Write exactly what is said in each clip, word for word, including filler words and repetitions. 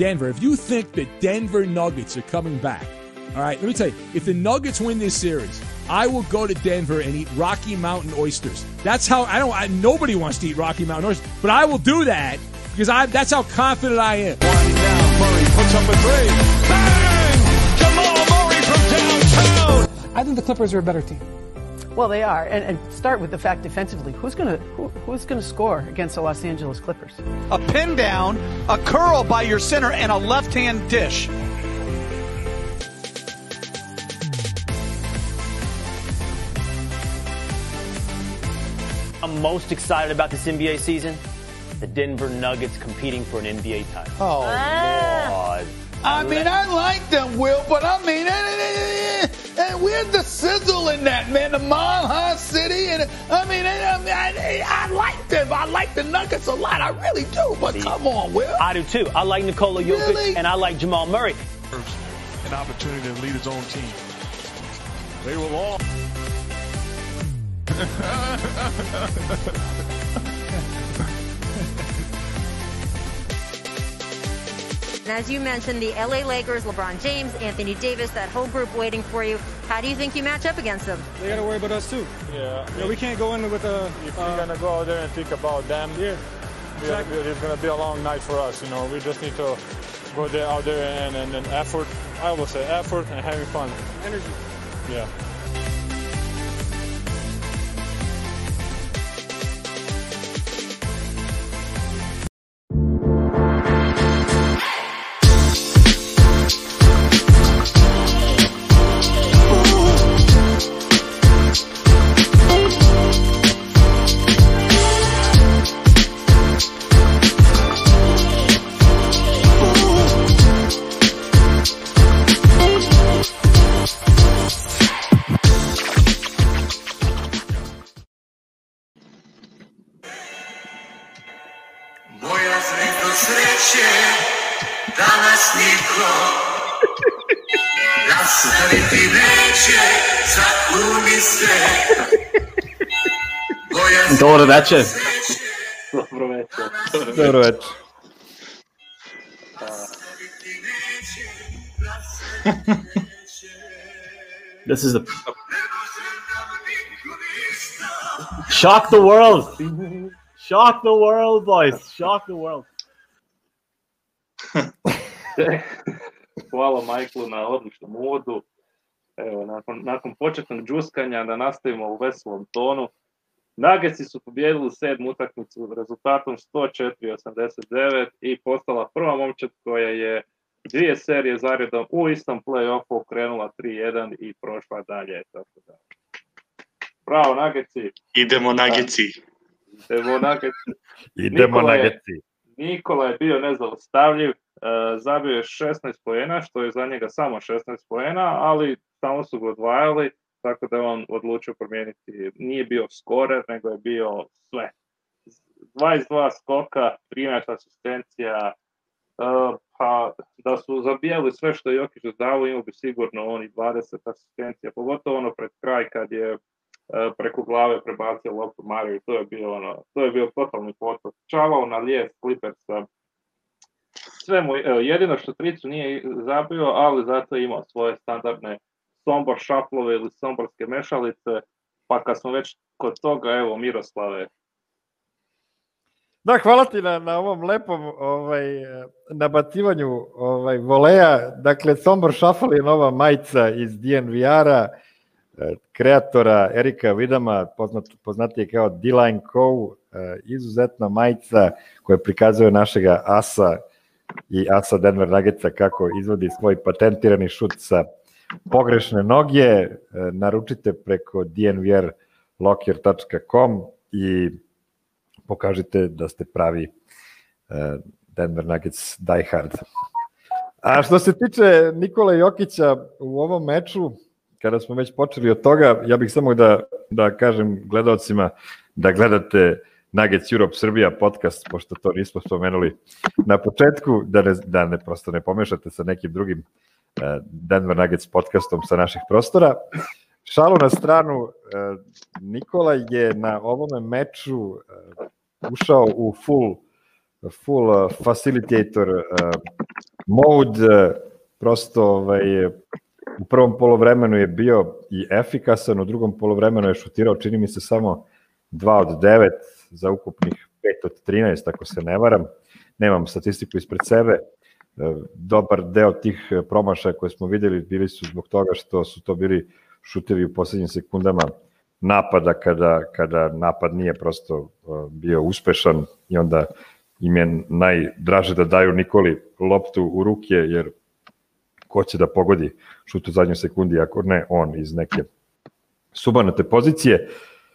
Denver, if you think the Denver Nuggets are coming back, all right, let me tell you, if the Nuggets win this series, I will go to Denver and eat Rocky Mountain oysters. That's how I don't. I, nobody wants to eat Rocky Mountain oysters, but I will do that because I. That's how confident I am. Winding down, Murray puts up a three. Bang! Jamal Murray from downtown. I think the Clippers are a better team. Well, they are, and, and start with the fact defensively. Who's gonna who, who's gonna score against the Los Angeles Clippers? A pin down, a curl by your center, and a left-hand dish. I'm most excited about this N B A season. The Denver Nuggets competing for an N B A title. Oh, Ah. Lord. I mean, I like them, Will, but I mean, and where's the sizzle in that, man? The Mile High City, and I mean, I, I, I like them. I like the Nuggets a lot. I really do. But come on, Will. I do too. I like Nikola Jokic, Really? and I like Jamal Murray. An opportunity to lead his own team. They will all. And as you mentioned, the L A Lakers, LeBron James, Anthony Davis, that whole group waiting for you. How do you think you match up against them? They got to worry about us too. Yeah. You know, we can't go in with a. If uh, we're gonna go out there and think about them, yeah. exactly. It's gonna be a long night for us. You know, we just need to go there out there and and, and effort. I will say effort and having fun. Energy. Yeah. Dobro večer. Dobro večer. Dobro večer. This is the shock the world. Shock the world, boys. Shock the world. Hvala Michaelu na odličnom uvodu. Evo, nakon, nakon početnog džuskanja da nastavimo u veselom tonu. Nuggetsi su pobijedili sedmu utakmicu rezultatom sto četiri osamdeset devet i postala prva momčad koja je dvije serije zaredom u istom play-offu krenula tri jedan i prošla dalje. Tako da. Bravo Nuggetsi. Idemo Nuggetsi. Idemo Nuggetsi. Idemo Nuggetsi. Nikola je bio nezaustavljiv, zabio je šesnaest poena, što je za njega samo šesnaest poena, ali samo su ga odvajali, tako da je on odlučio promijeniti. Nije bio skorer, nego je bio sve. dvadeset dva skoka, trinaest asistencija, pa da su zabijali sve što je Jokić dodavao, imao bi sigurno oni dvadeset asistencija, pogotovo ono pred kraj kad je preko glave prebacio loptu Mariju, to je bio ono, to je bio totalni potop. Čavao na lijes Clippersa. Sve mu, evo, jedino što tricu nije zabio, ali zato je imao svoje standardne sombor šaplove ili somborske mešalice, pa kad smo već kod toga, evo, Miroslave. Da, hvala ti na, na ovom lepom ovaj, nabacivanju ovaj, voleja. Dakle, Sombor Shuffle je nova majica iz D N V R-a, kreatora Erika Vidama, poznat, poznatije kao D-Line Co. Izuzetna majica koja prikazuje našega asa i asa Denver Nuggetsa kako izvodi svoj patentirani šut sa pogrešne noge. Naručite preko d n v r locker tačka com i pokažite da ste pravi Denver Nuggets diehard. A što se tiče Nikole Jokića u ovom meču, kada smo već počeli od toga, ja bih samo da, da kažem gledalcima da gledate Nuggets Europe Srbija podcast, pošto to nismo spomenuli na početku, da ne, da ne prosto ne pomešate sa nekim drugim uh, Denver Nuggets podcastom sa naših prostora. Šalu na stranu, uh, Nikola je na ovome meču uh, ušao u full, full uh, facilitator uh, mode prosto ovaj, u prvom polovremenu je bio i efikasan, u drugom polovremenu je šutirao, čini mi se, samo dva od devet za ukupnih pet od trinaest, ako se ne varam. Nemam statistiku ispred sebe. Dobar deo tih promašaja koje smo videli bili su zbog toga što su to bili šutevi u poslednjim sekundama napada, kada, kada napad nije prosto bio uspešan i onda im je najdraže da daju Nikoli loptu u ruke, jer ko će da pogodi šut u zadnjoj sekundi, ako ne on iz neke subanate pozicije.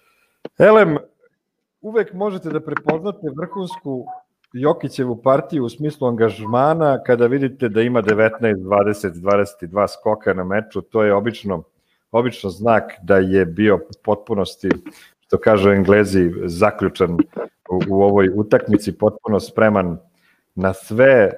Elem, uvek možete da prepoznate vrhunsku Jokićevu partiju u smislu angažmana kada vidite da ima devetnaest, dvadeset, dvadeset dva skoka na meču. To je obično, obično znak da je bio u potpunosti, što kažu Englezi, zaključan u, u ovoj utakmici, potpuno spreman na sve. E,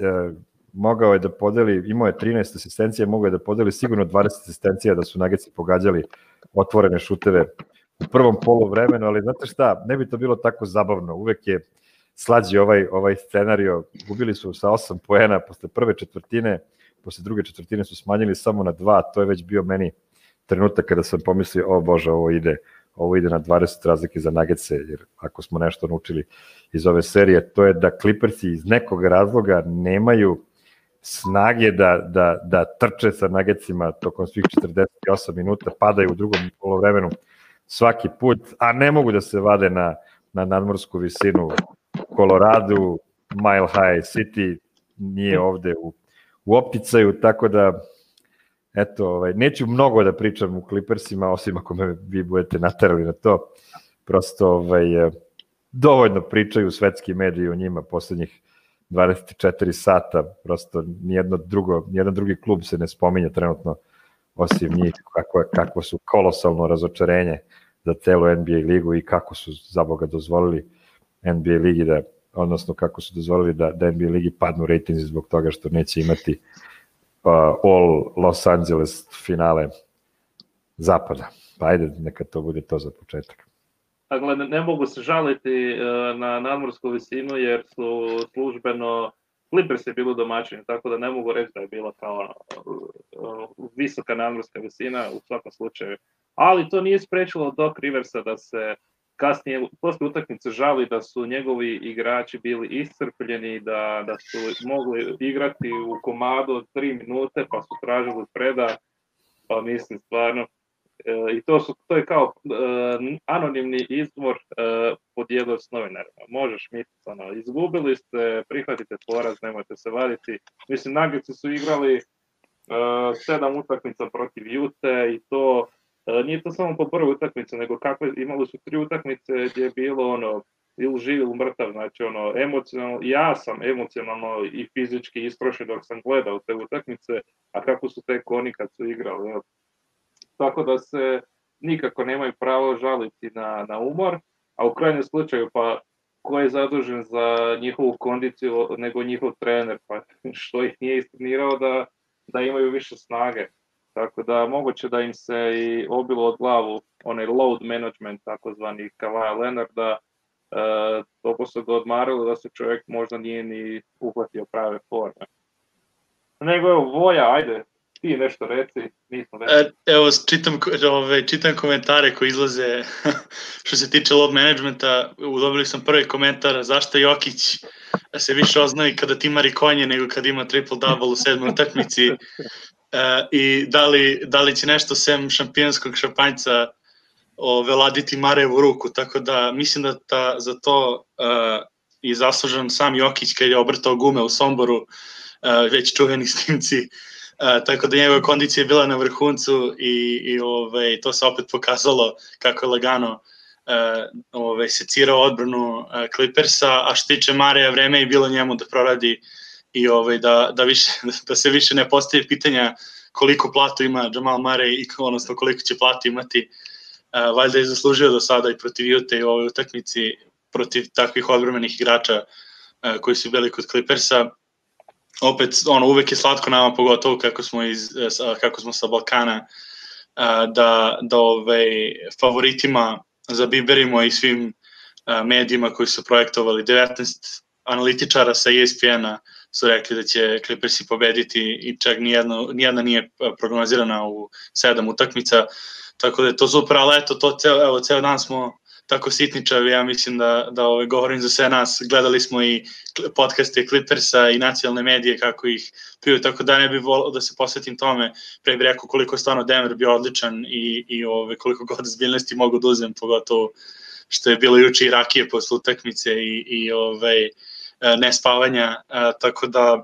mogao je da podeli, imao je trinaest asistencija, mogao je da podeli sigurno dvadeset asistencija da su Nuggetsi pogađali otvorene šuteve u prvom poluvremenu, ali znate šta, ne bi to bilo tako zabavno. Uvek je slađi ovaj, ovaj scenario. Gubili su sa osam poena posle prve četvrtine, posle druge četvrtine su smanjili samo na dva, to je već bio meni trenutak kada sam pomislio, o Bože, ovo ide, ovo ide na dvadeset razlike za Nuggetse, jer ako smo nešto naučili iz ove serije, to je da Clippersi iz nekog razloga nemaju snage da, da, da trče sa Nuggetsima tokom svih četrdeset osam minuta, padaju u drugom polovremenu svaki put, a ne mogu da se vade na, na nadmorsku visinu Colorado, Mile High City nije ovde u, u opticaju, tako da eto, ovaj, neću mnogo da pričam u Clippersima, osim ako me vi budete naterali na to. Prosto ovaj, dovoljno pričaju svetski mediji o njima poslednjih dvadeset četiri sata, prosto nijedno drugo, nijedan drugi klub se ne spominje trenutno osim njih, kako, kako su kolosalno razočarenje za celu N B A ligu i kako su za Boga dozvolili N B A ligi da, odnosno kako su dozvolili da, da N B A ligi padnu rejtinzi zbog toga što neće imati uh, all Los Angeles finale zapada. Pa ajde, neka to bude to za početak. Dakle, ne mogu se žaliti uh, na nadmorsku visinu jer su službeno Clippers je bilo domaćini, tako da ne mogu reći da je bila kao uh, visoka nadmorska visina u svakom slučaju. Ali to nije sprečilo Doc Riversa da se kasnije, posle utakmice žali da su njegovi igrači bili iscrpljeni, da, da su mogli igrati u komadu od tri minute, pa su tražili preda, pa mislim stvarno. E, I to, su, to je kao e, anonimni izvor e, podijelio s novinarima. Možeš misliti, ono, izgubili ste, prihvatite poraz, nemojte se vaditi. Mislim, Nuggetsi su igrali e, sedam utakmica protiv Ute i to nije to samo po prvoj utakmici, nego kakve, imali su tri utakmice gdje je bilo ono, ili živ ili mrtav, znači ono, emocionalno, ja sam emocionalno i fizički istrošen dok sam gledao te utakmice, a kako su tek oni kad su igrali. Jel? Tako da se nikako nemaju pravo žaliti na, na umor, a u krajnjem slučaju pa ko je zadužen za njihovu kondiciju nego njihov trener, pa što ih nije istrenirao da, da imaju više snage. Tako da moguće da im se i obilo od glavu onaj load management, takozvani Kawhi Leonarda, e, toliko su ga odmarili da se čovjek možda nije ni uhvatio prave forme. Nego evo, Voja, ajde, ti nešto reci, nismo već. Evo, čitam, ove, čitam komentare koji izlaze što se tiče load managementa. Udobili sam prvi komentar, zašto Jokić se više oznaji kada ti ima rikonje nego kad ima triple-double u sedmoj utakmici. Uh, i da li, da li će nešto sem šampionskog šampanjca veladiti Marevu ruku, tako da mislim da ta, za to uh, je zaslužan sam Jokić kad je obrtao gume u Somboru, uh, već čuveni snimci, uh, tako da njegova kondicija je bila na vrhuncu i, i ove, to se opet pokazalo kako je lagano uh, ove, secirao odbranu uh, Clippersa, a što tiče Mareja, vreme je bilo njemu da proradi i ovaj, da, da, više, da se više ne postavi pitanja koliko platu ima Jamal Murray i odnosno koliko će platu imati. Uh, valjda je zaslužio do sada i protiv Ute i u ovoj utakmici protiv takvih odbrambenih igrača uh, koji su bili kod Clippersa. Opet, ono, uvek je slatko nama, pogotovo kako smo, iz, kako smo sa Balkana, uh, da, da ovaj, favoritima zabiberimo i svim uh, medijima koji su projektovali devetnaest analitičara sa E S P N-a su rekli da će Clippersi pobediti i čak nijedno, nijedna nije prognozirana u sedam utakmica, tako da je to super, ali eto, to ceo, evo, ceo dan smo tako sitničavi, ja mislim da, da ove, govorim za sve nas, gledali smo i podcaste Clippersa i nacionalne medije kako ih piju, tako da ne bih volao da se posvetim tome, pre bih rekao koliko je stvarno Denver bio odličan i, i ove, koliko god zbiljnosti mogu da uzem, pogotovo što je bilo juče i rakije posle utakmice i, i ove, ne spavanja, a, tako da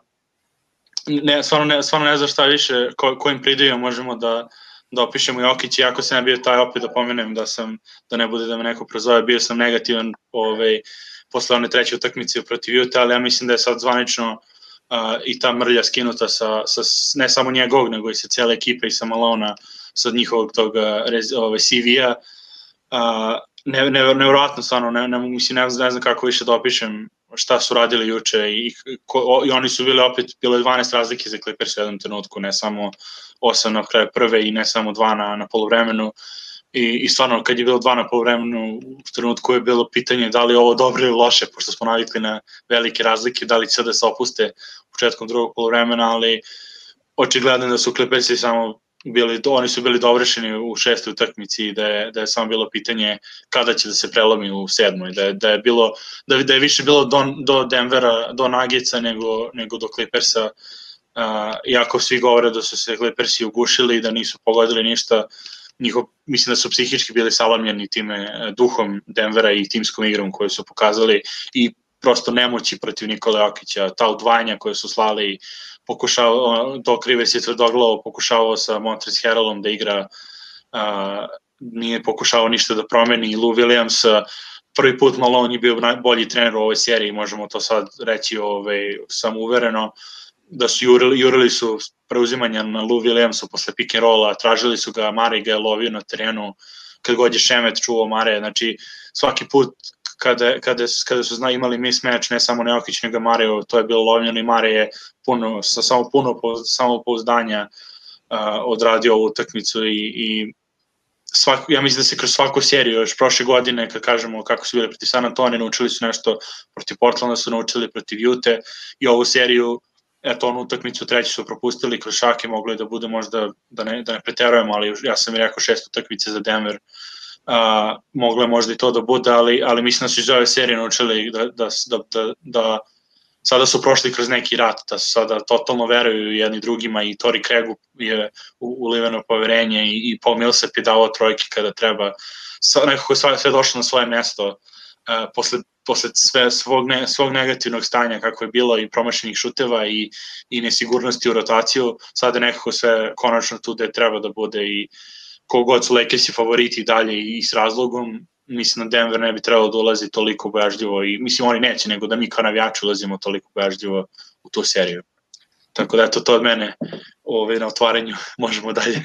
ne, stvarno, ne, stvarno ne znam šta više, ko, kojim pridijom možemo da da opišemo Jokić, iako sam ja bio taj, opet da pomenem da sam, da ne bude da me neko prozove, bio sam negativan ovaj, posle one treće utakmice protiv Utah, ali ja mislim da je sad zvanično uh, i ta mrlja skinuta sa, sa, ne samo njegovog, nego i sa cijele ekipe i sa Malona, sa njihovog tog ovaj, C V-a. Uh, ne, ne, nevjerojatno, stvarno, ne, ne, mislim, ne, ne znam kako više da opišem šta su radili juče i, ko, i oni su bili opet, bilo je dvanaest razlike za Clippers u jednom trenutku, ne samo osam na kraju prve i ne samo dva na, na polovremenu I, i stvarno kad je bilo dva na polovremenu u trenutku je bilo pitanje da li je ovo dobro ili loše, pošto smo navikli na velike razlike, da li će da se opuste početkom drugog polovremena, ali očigledno da su Clippersi samo bili, oni su bili dovršeni u šestoj utakmici i da je, da je samo bilo pitanje kada će da se prelomi u sedmoj, da je, da je, bilo, da, da je više bilo do, do Denvera, do Nuggetsa nego, nego do Clippersa. Uh, iako svi govore da su se Clippersi ugušili i da nisu pogodili ništa, njihov, mislim da su psihički bili salamljeni time duhom Denvera i timskom igrom koju su pokazali i prosto nemoći protiv Nikola Jokića, ta udvajanja koje su slali, pokušao, Doc Rivers je tvrdoglavo pokušavao sa Montrezl Harrellom da igra, uh, nije pokušao ništa da promeni, Lou Williams, prvi put Malone je bio najbolji trener u ovoj seriji, možemo to sad reći ovaj, samouvereno, da su jurili, jurili su preuzimanja na Lou Williamsu posle pick and rolla, tražili su ga, Mare ga je lovio na terenu, kad god je Šemet čuvao Mare, znači svaki put kada, kada, kada su zna, imali mismatch, ne samo Jokić nego Mare, to je bilo lovljeno i Mare je puno, sa samo puno samopouzdanja uh, odradio ovu utakmicu i, i svaku, ja mislim da se kroz svaku seriju, još prošle godine, kad kažemo kako su bili protiv San Antonija, naučili su nešto, protiv Portlanda su naučili, protiv Ute i ovu seriju, eto, onu utakmicu treći su propustili kroz šake, mogli da bude možda, da ne, da ne preterujemo, ali ja sam i rekao šest utakmice za Denver, uh, moglo je možda i to da bude, ali, ali mislim da su iz ove serije naučili da, da, da, da, da sada su prošli kroz neki rat, da su sada totalno veruju jedni drugima i Tori Craigu je uliveno poverenje i, i Paul Millsap je dao trojke kada treba, nekako je sve došlo na svoje mesto uh, posle posle sve svog, ne, svog negativnog stanja kako je bilo i promašenih šuteva i, i nesigurnosti u rotaciju, sada nekako sve konačno tu gde treba da bude i kogod su Lakersi favoriti dalje i, i s razlogom, mislim da Denver ne bi trebalo da ulazi toliko bojažljivo i mislim oni neće, nego da mi kao navijači ulazimo toliko bojažljivo u tu seriju. Tako da eto to od mene ove, na otvaranju, možemo dalje.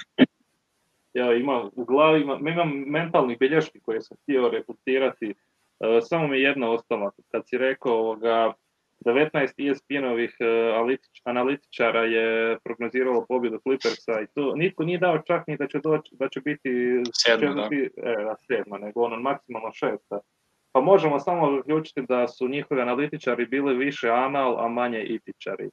Ja imam u glavi, imam, imam mentalni bilješki koje sam htio reputirati. Uh, samo mi je jedna ostala, kad si rekao ovoga, devetnaest E S P N-ovih uh, analitičara je prognoziralo pobjedu Clippersa i to nitko nije dao čak ni da će, doći, da će biti sedma, da. E, sedma, nego ono maksimalno šesta. Pa možemo samo zaključiti da su njihovi analitičari bili više anal, a manje itičari.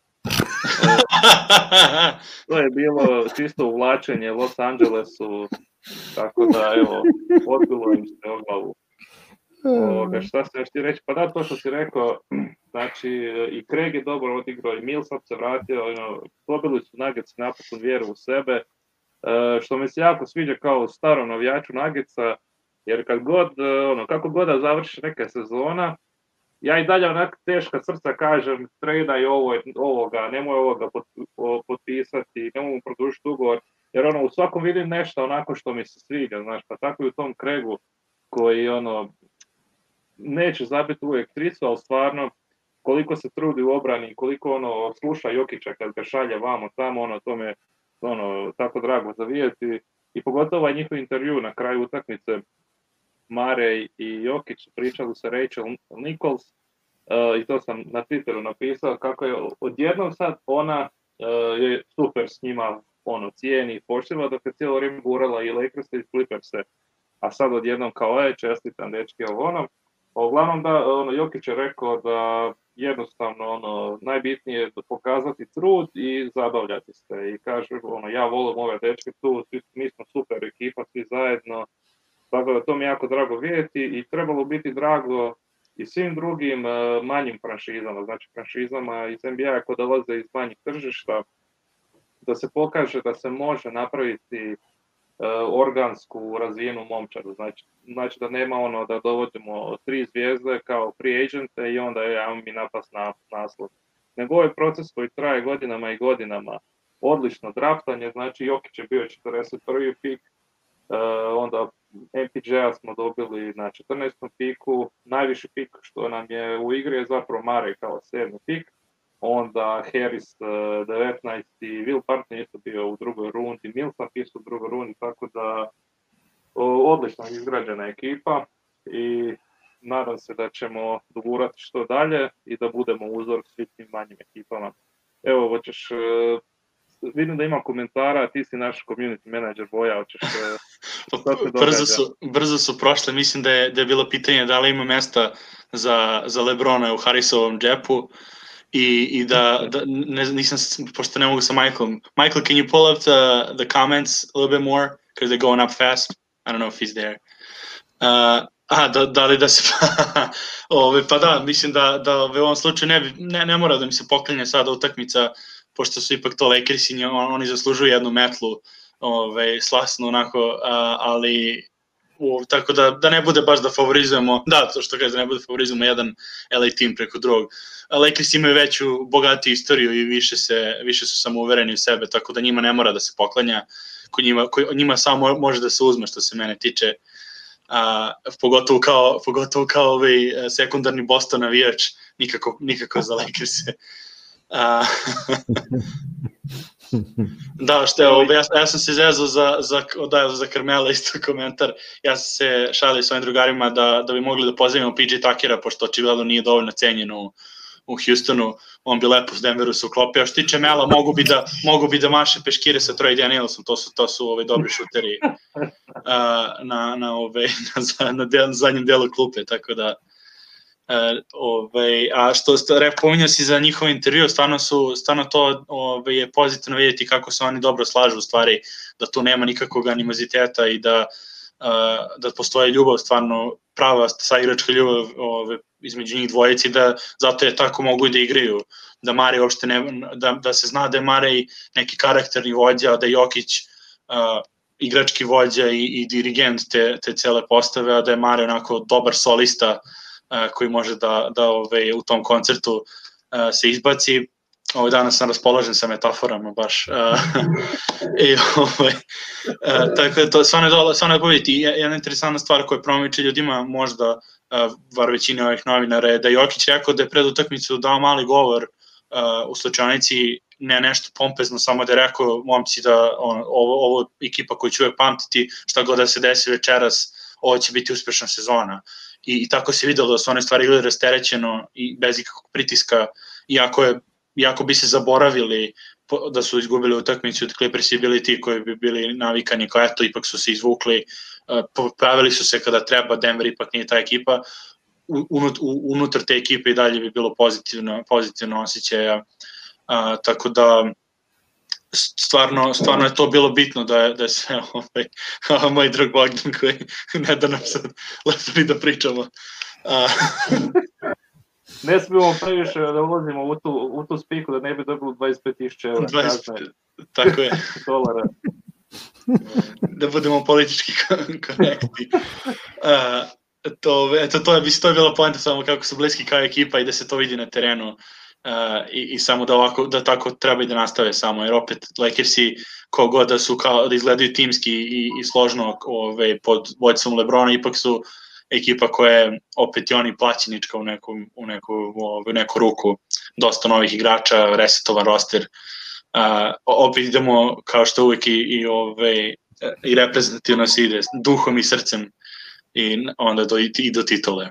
To je bilo čisto uvlačenje Los Angelesu, tako da evo, odbilo im se o glavu. Ovoga, šta se još ti reći? Pa da, to što si rekao, znači i Craig je dobro odigrao i Millsap se vratio, ono, dobili su Nuggets napokon vjeru u sebe, e, što mi se jako sviđa kao starom navijaču Nuggetsa, jer kad god, ono, kako god da završi neka sezona, ja i dalje onak teška srca kažem, tradaj ovo, ovoga, nemoj ovoga potpisati, nemoj mu produžiti ugovor, jer ono, u svakom vidim nešto onako što mi se sviđa, znaš, pa tako i u tom Craigu koji, ono, neće zabiti uvijek tricu, ali stvarno koliko se trudi u obrani, koliko ono sluša Jokića kad ga šalje vamo tamo, ono to me ono tako drago za vidjeti i pogotovo ovaj njihov intervju na kraju utakmice Mare i Jokić pričali sa Rachel Nichols uh, i to sam na Twitteru napisao kako je odjednom sad ona uh, je super s njima ono cijeni i poštiva dok je cijelo vrijeme gurala i Lakerse i Clipperse, a sad odjednom kao je čestitam dečki ovo ono. Uglavnom da, ono, Jokić je rekao da jednostavno ono, najbitnije je pokazati trud i zabavljati se. I kažu, ono, ja volim ove dečke tu, mi smo super ekipa, svi zajedno. Tako da to mi je jako drago vidjeti i trebalo biti drago i svim drugim uh, manjim franšizama, znači franšizama iz N B A koje dolaze iz manjih tržišta, da se pokaže da se može napraviti uh, organsku razvijenu momčadu. Znači, znači da nema ono da dovodimo tri zvijezde kao free agente i onda je, ajmo mi napast na naslov. Nego ovaj proces koji traje godinama i godinama, odlično draftanje, znači Jokić je bio četrdeset prvi pik, uh, onda M P J-a smo dobili na četrnaestom piku, najviši pik što nam je u igri je zapravo Murray kao sedmi pik, onda Harris uh, devetnaesti, Will Barton isto bio u drugoj rundi, Millsap isto u drugoj rundi, tako da o, odlično izgrađena ekipa i nadam se da ćemo dogurati što dalje i da budemo uzor svim tim manjim ekipama. Evo, hoćeš... Uh, vidim da ima komentara, ti si naš community manager, Boja, hoćeš... brzo, su, brzo su prošle, mislim da je, da je bilo pitanje da li ima mesta za, za Lebrona u Harrisovom džepu i, i da, da ne, nisam, pošto ne mogu sa Michaelom. Michael, can you pull up the, the comments a little bit more, because they're going up fast? I don't know if he's there. Uh, aha, da, da li da se... Ove, pa da, mislim da, da u ovom slučaju ne, ne, ne mora da mi se poklinje sada utakmica, pošto su ipak to Lakersi, on, oni zaslužuju jednu metlu, ove, slasnu onako, a, ali u, tako da, da ne bude baš da favorizujemo, da, to što kaže, da ne bude favorizujemo jedan L A tim preko drugog. Lakersi imaju veću, bogatiju istoriju i više, se, više su samouvereni u sebe, tako da njima ne mora da se poklanja, kod njima, kod njima samo može da se uzme što se mene tiče, a, pogotovo kao, pogotovo kao ovaj sekundarni Boston navijač, nikako, nikako za Lakerse. Uh, da, što je, ja, ja sam se zezao za, za, da, za Carmela isto komentar, ja sam se šalio s ovim drugarima da, da bi mogli da pozivimo P J Tuckera, pošto očigledno nije dovoljno cenjen u, u Houstonu, on bi lepo s Denveru se uklopio. Što tiče Mela, mogu bi da, mogu bi da maše peškire sa Troy Danielsom, to su, to su ove, dobri šuteri uh, na, na, ove, na, na, del, na zadnjem delu klupe, tako da Uh, ove, a što pominjao si za njihov intervju, stvarno, su, stvarno to ove, je pozitivno vidjeti kako se oni dobro slažu u stvari, da tu nema nikakvog animoziteta i da, uh, da postoje ljubav, stvarno prava saigračka ljubav ove, između njih dvojici, da zato je tako mogu i da igraju, da Murray uopšte ne, da, da se zna da je Murray neki karakterni vođa, da je Jokić uh, igrački vođa i, i dirigent te, te cele postave, a da je Murray onako dobar solista koji može da, da ove, u tom koncertu uh, se izbaci. Ovo danas sam raspoložen sa metaforama baš. Uh, i, ove, uh, tako da to stvarno je dole, stvarno je pobediti. Jedna interesantna stvar koja promiče ljudima možda, uh, var većine ovih novinara, je da Jokić rekao da je pred utakmicu dao mali govor uh, u slučajnici, ne nešto pompezno, samo da je rekao momci da on, ovo, ovo ekipa koju ću uvek pamtiti, šta god da se desi večeras, ovo će biti uspešna sezona. I, i tako se videlo da su one stvari ili rasterećeno i bez ikakvog pritiska, iako, je, iako bi se zaboravili da su izgubili utakmicu, od Clippersi bili ti koji bi bili navikani kao eto, ipak su se izvukli, pravili su se kada treba, Denver ipak nije ta ekipa, Unut, unutar te ekipe i dalje bi bilo pozitivno, pozitivno osjećaja, a, tako da stvarno, stvarno je to bilo bitno da je, da je sve ovaj, moj drug Bogdan koji ne da nam sad lepo da pričamo. A, ne smijemo previše da ulazimo u tu, u tu spiku da ne bi dobili dvadeset pet tisuća eura kazne. Tako je. Dolara. Da budemo politički korektni. Uh, to, eto, to, je, to je bila poenta samo kako su bliski kao ekipa i da se to vidi na terenu. Uh, i, i samo da ovako, da tako treba i da nastave samo, jer opet Lakersi kogod da su kao, da izgledaju timski i, i složno ove, pod vođstvom Lebrona, ipak su ekipa koja je opet i oni plaćenička u neku, u neku, u neku ruku, dosta novih igrača, resetovan roster, uh, opet idemo kao što uvijek i, i, ove, i reprezentativno se ide duhom i srcem i onda do, i do titule.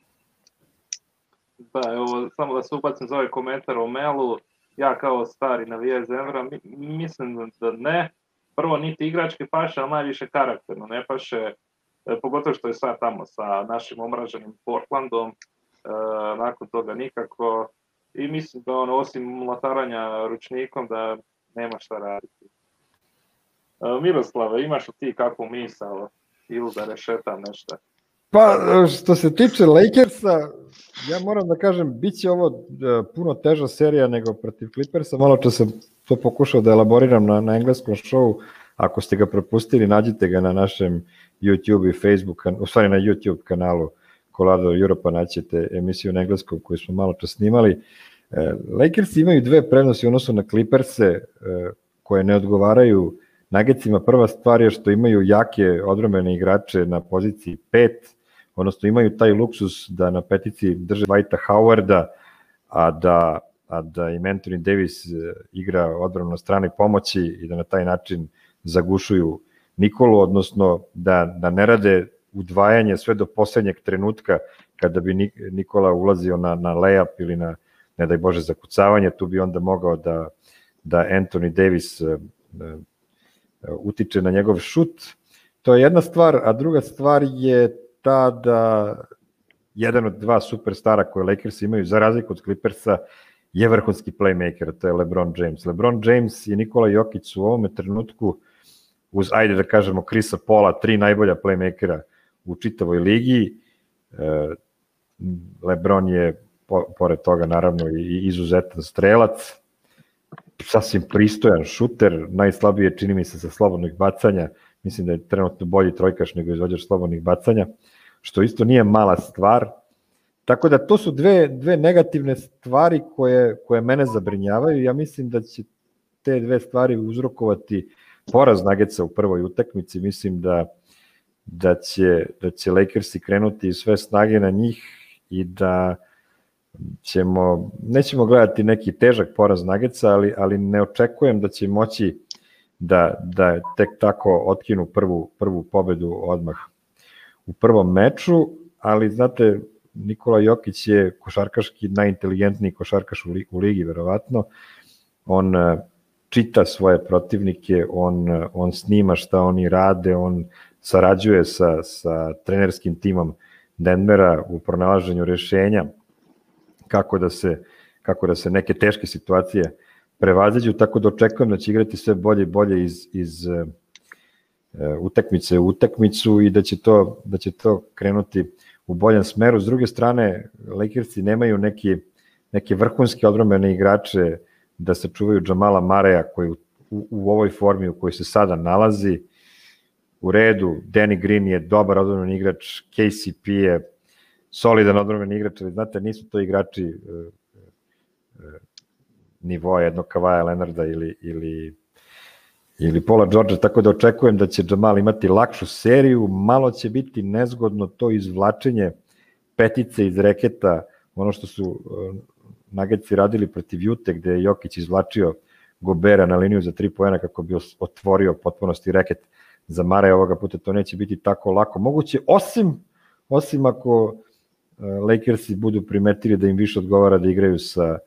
Da, evo, samo da se ubacim za ovaj komentar o Melu, ja kao stari navijač Denvera, mi, mislim da ne, prvo niti igrački paše, ali najviše karakterno ne paše, e, pogotovo što je sad tamo sa našim omraženim Portlandom, nakon toga nikako i mislim da on osim mlataranja ručnikom da nema šta raditi. Miroslava, imaš li ti kakvu misao ili da rešetam nešto? Pa, što se tiče Lakersa, ja moram da kažem, bit će ovo puno teža serija nego protiv Clippersa. Malo čas sam to pokušao da elaboriram na, na engleskom showu. Ako ste ga propustili, nađite ga na našem YouTube i Facebook, u stvari na YouTube kanalu Colado Europa, naćete emisiju na engleskom koju smo malo čas snimali. Lakers imaju dve prednosti u odnosu na Clipperse koje ne odgovaraju Nuggetsima. Prva stvar je što imaju jake odbrambene igrače na poziciji pet, odnosno imaju taj luksus da na petici drže Dwighta Howarda, a da, a da im Anthony Davis igra odbranu na strani pomoći i da na taj način zagušuju Nikolu, odnosno da, da ne rade udvajanje sve do poslednjeg trenutka kada bi Nikola ulazio na, na layup ili na, ne daj Bože, zakucavanje, tu bi onda mogao da, da Anthony Davis uh, uh, utiče na njegov šut. To je jedna stvar, a druga stvar je ta da jedan od dva superstara koje Lakers imaju, za razliku od Clippersa, je vrhunski playmaker, to je LeBron James. LeBron James i Nikola Jokić su u ovome trenutku, uz, ajde da kažemo, Chrisa Paula, tri najbolja playmakera u čitavoj ligi. LeBron je, pored toga, naravno, i izuzetan strelac, sasvim pristojan šuter, najslabije čini mi se sa slobodnih bacanja, mislim da je trenutno bolji trojkaš nego izvođač slobodnih bacanja, što isto nije mala stvar. Tako da to su dve, dve negativne stvari koje, koje mene zabrinjavaju. Ja mislim da će te dve stvari uzrokovati poraz Nuggetsa u prvoj utakmici. Mislim da, da, će, da će Lakersi krenuti sve snage na njih i da ćemo, nećemo gledati neki težak poraz Nuggetsa, ali, ali ne očekujem da će moći da, da tek tako otkinu prvu, prvu pobedu odmah u prvom meču, ali znate, Nikola Jokić je košarkaški najinteligentniji košarkaš u, li, u ligi, verovatno. On čita svoje protivnike, on, on snima šta oni rade, on sarađuje sa, sa trenerskim timom Denvera u pronalaženju rešenja kako da se, kako da se neke teške situacije prevaziđu, tako da očekujem da će igrati sve bolje i bolje iz, iz uh, utakmice u utakmicu i da će to, da će to krenuti u boljem smeru. S druge strane, Lakersi nemaju neki, neke vrhunske odbrambene igrače da sačuvaju Jamala Mareja koji u, u, u ovoj formi u kojoj se sada nalazi. U redu, Danny Green je dobar odbrambeni igrač, K C P je solidan odbrambeni igrač, ali znate, nisu to igrači uh, uh, nivoa jednog Kavaja Leonarda ili, ili, ili Paula Georgea, tako da očekujem da će Jamal imati lakšu seriju. Malo će biti nezgodno to izvlačenje petice iz reketa, ono što su uh, Nuggetsi radili protiv Jute, gde je Jokić izvlačio Gobera na liniju za tri poena kako bi otvorio potpunosti reket za Mare. Ovoga puta to neće biti tako lako moguće, osim, osim ako uh, Lakersi budu primetili da im više odgovara da igraju sa,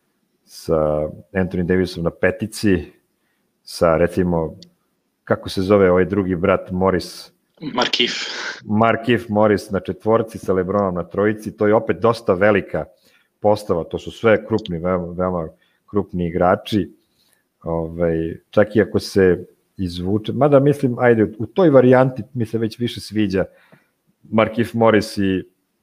sa Anthony Davisom na petici, sa, recimo, kako se zove ovaj drugi brat, Morris? Markif. Markif Morris na četvorci sa LeBronom na trojici, to je opet dosta velika postava, to su sve krupni, veoma, veoma krupni igrači, ovaj, čak i ako se izvuče, mada mislim, ajde, u toj varijanti mi se već više sviđa Markif Morris i,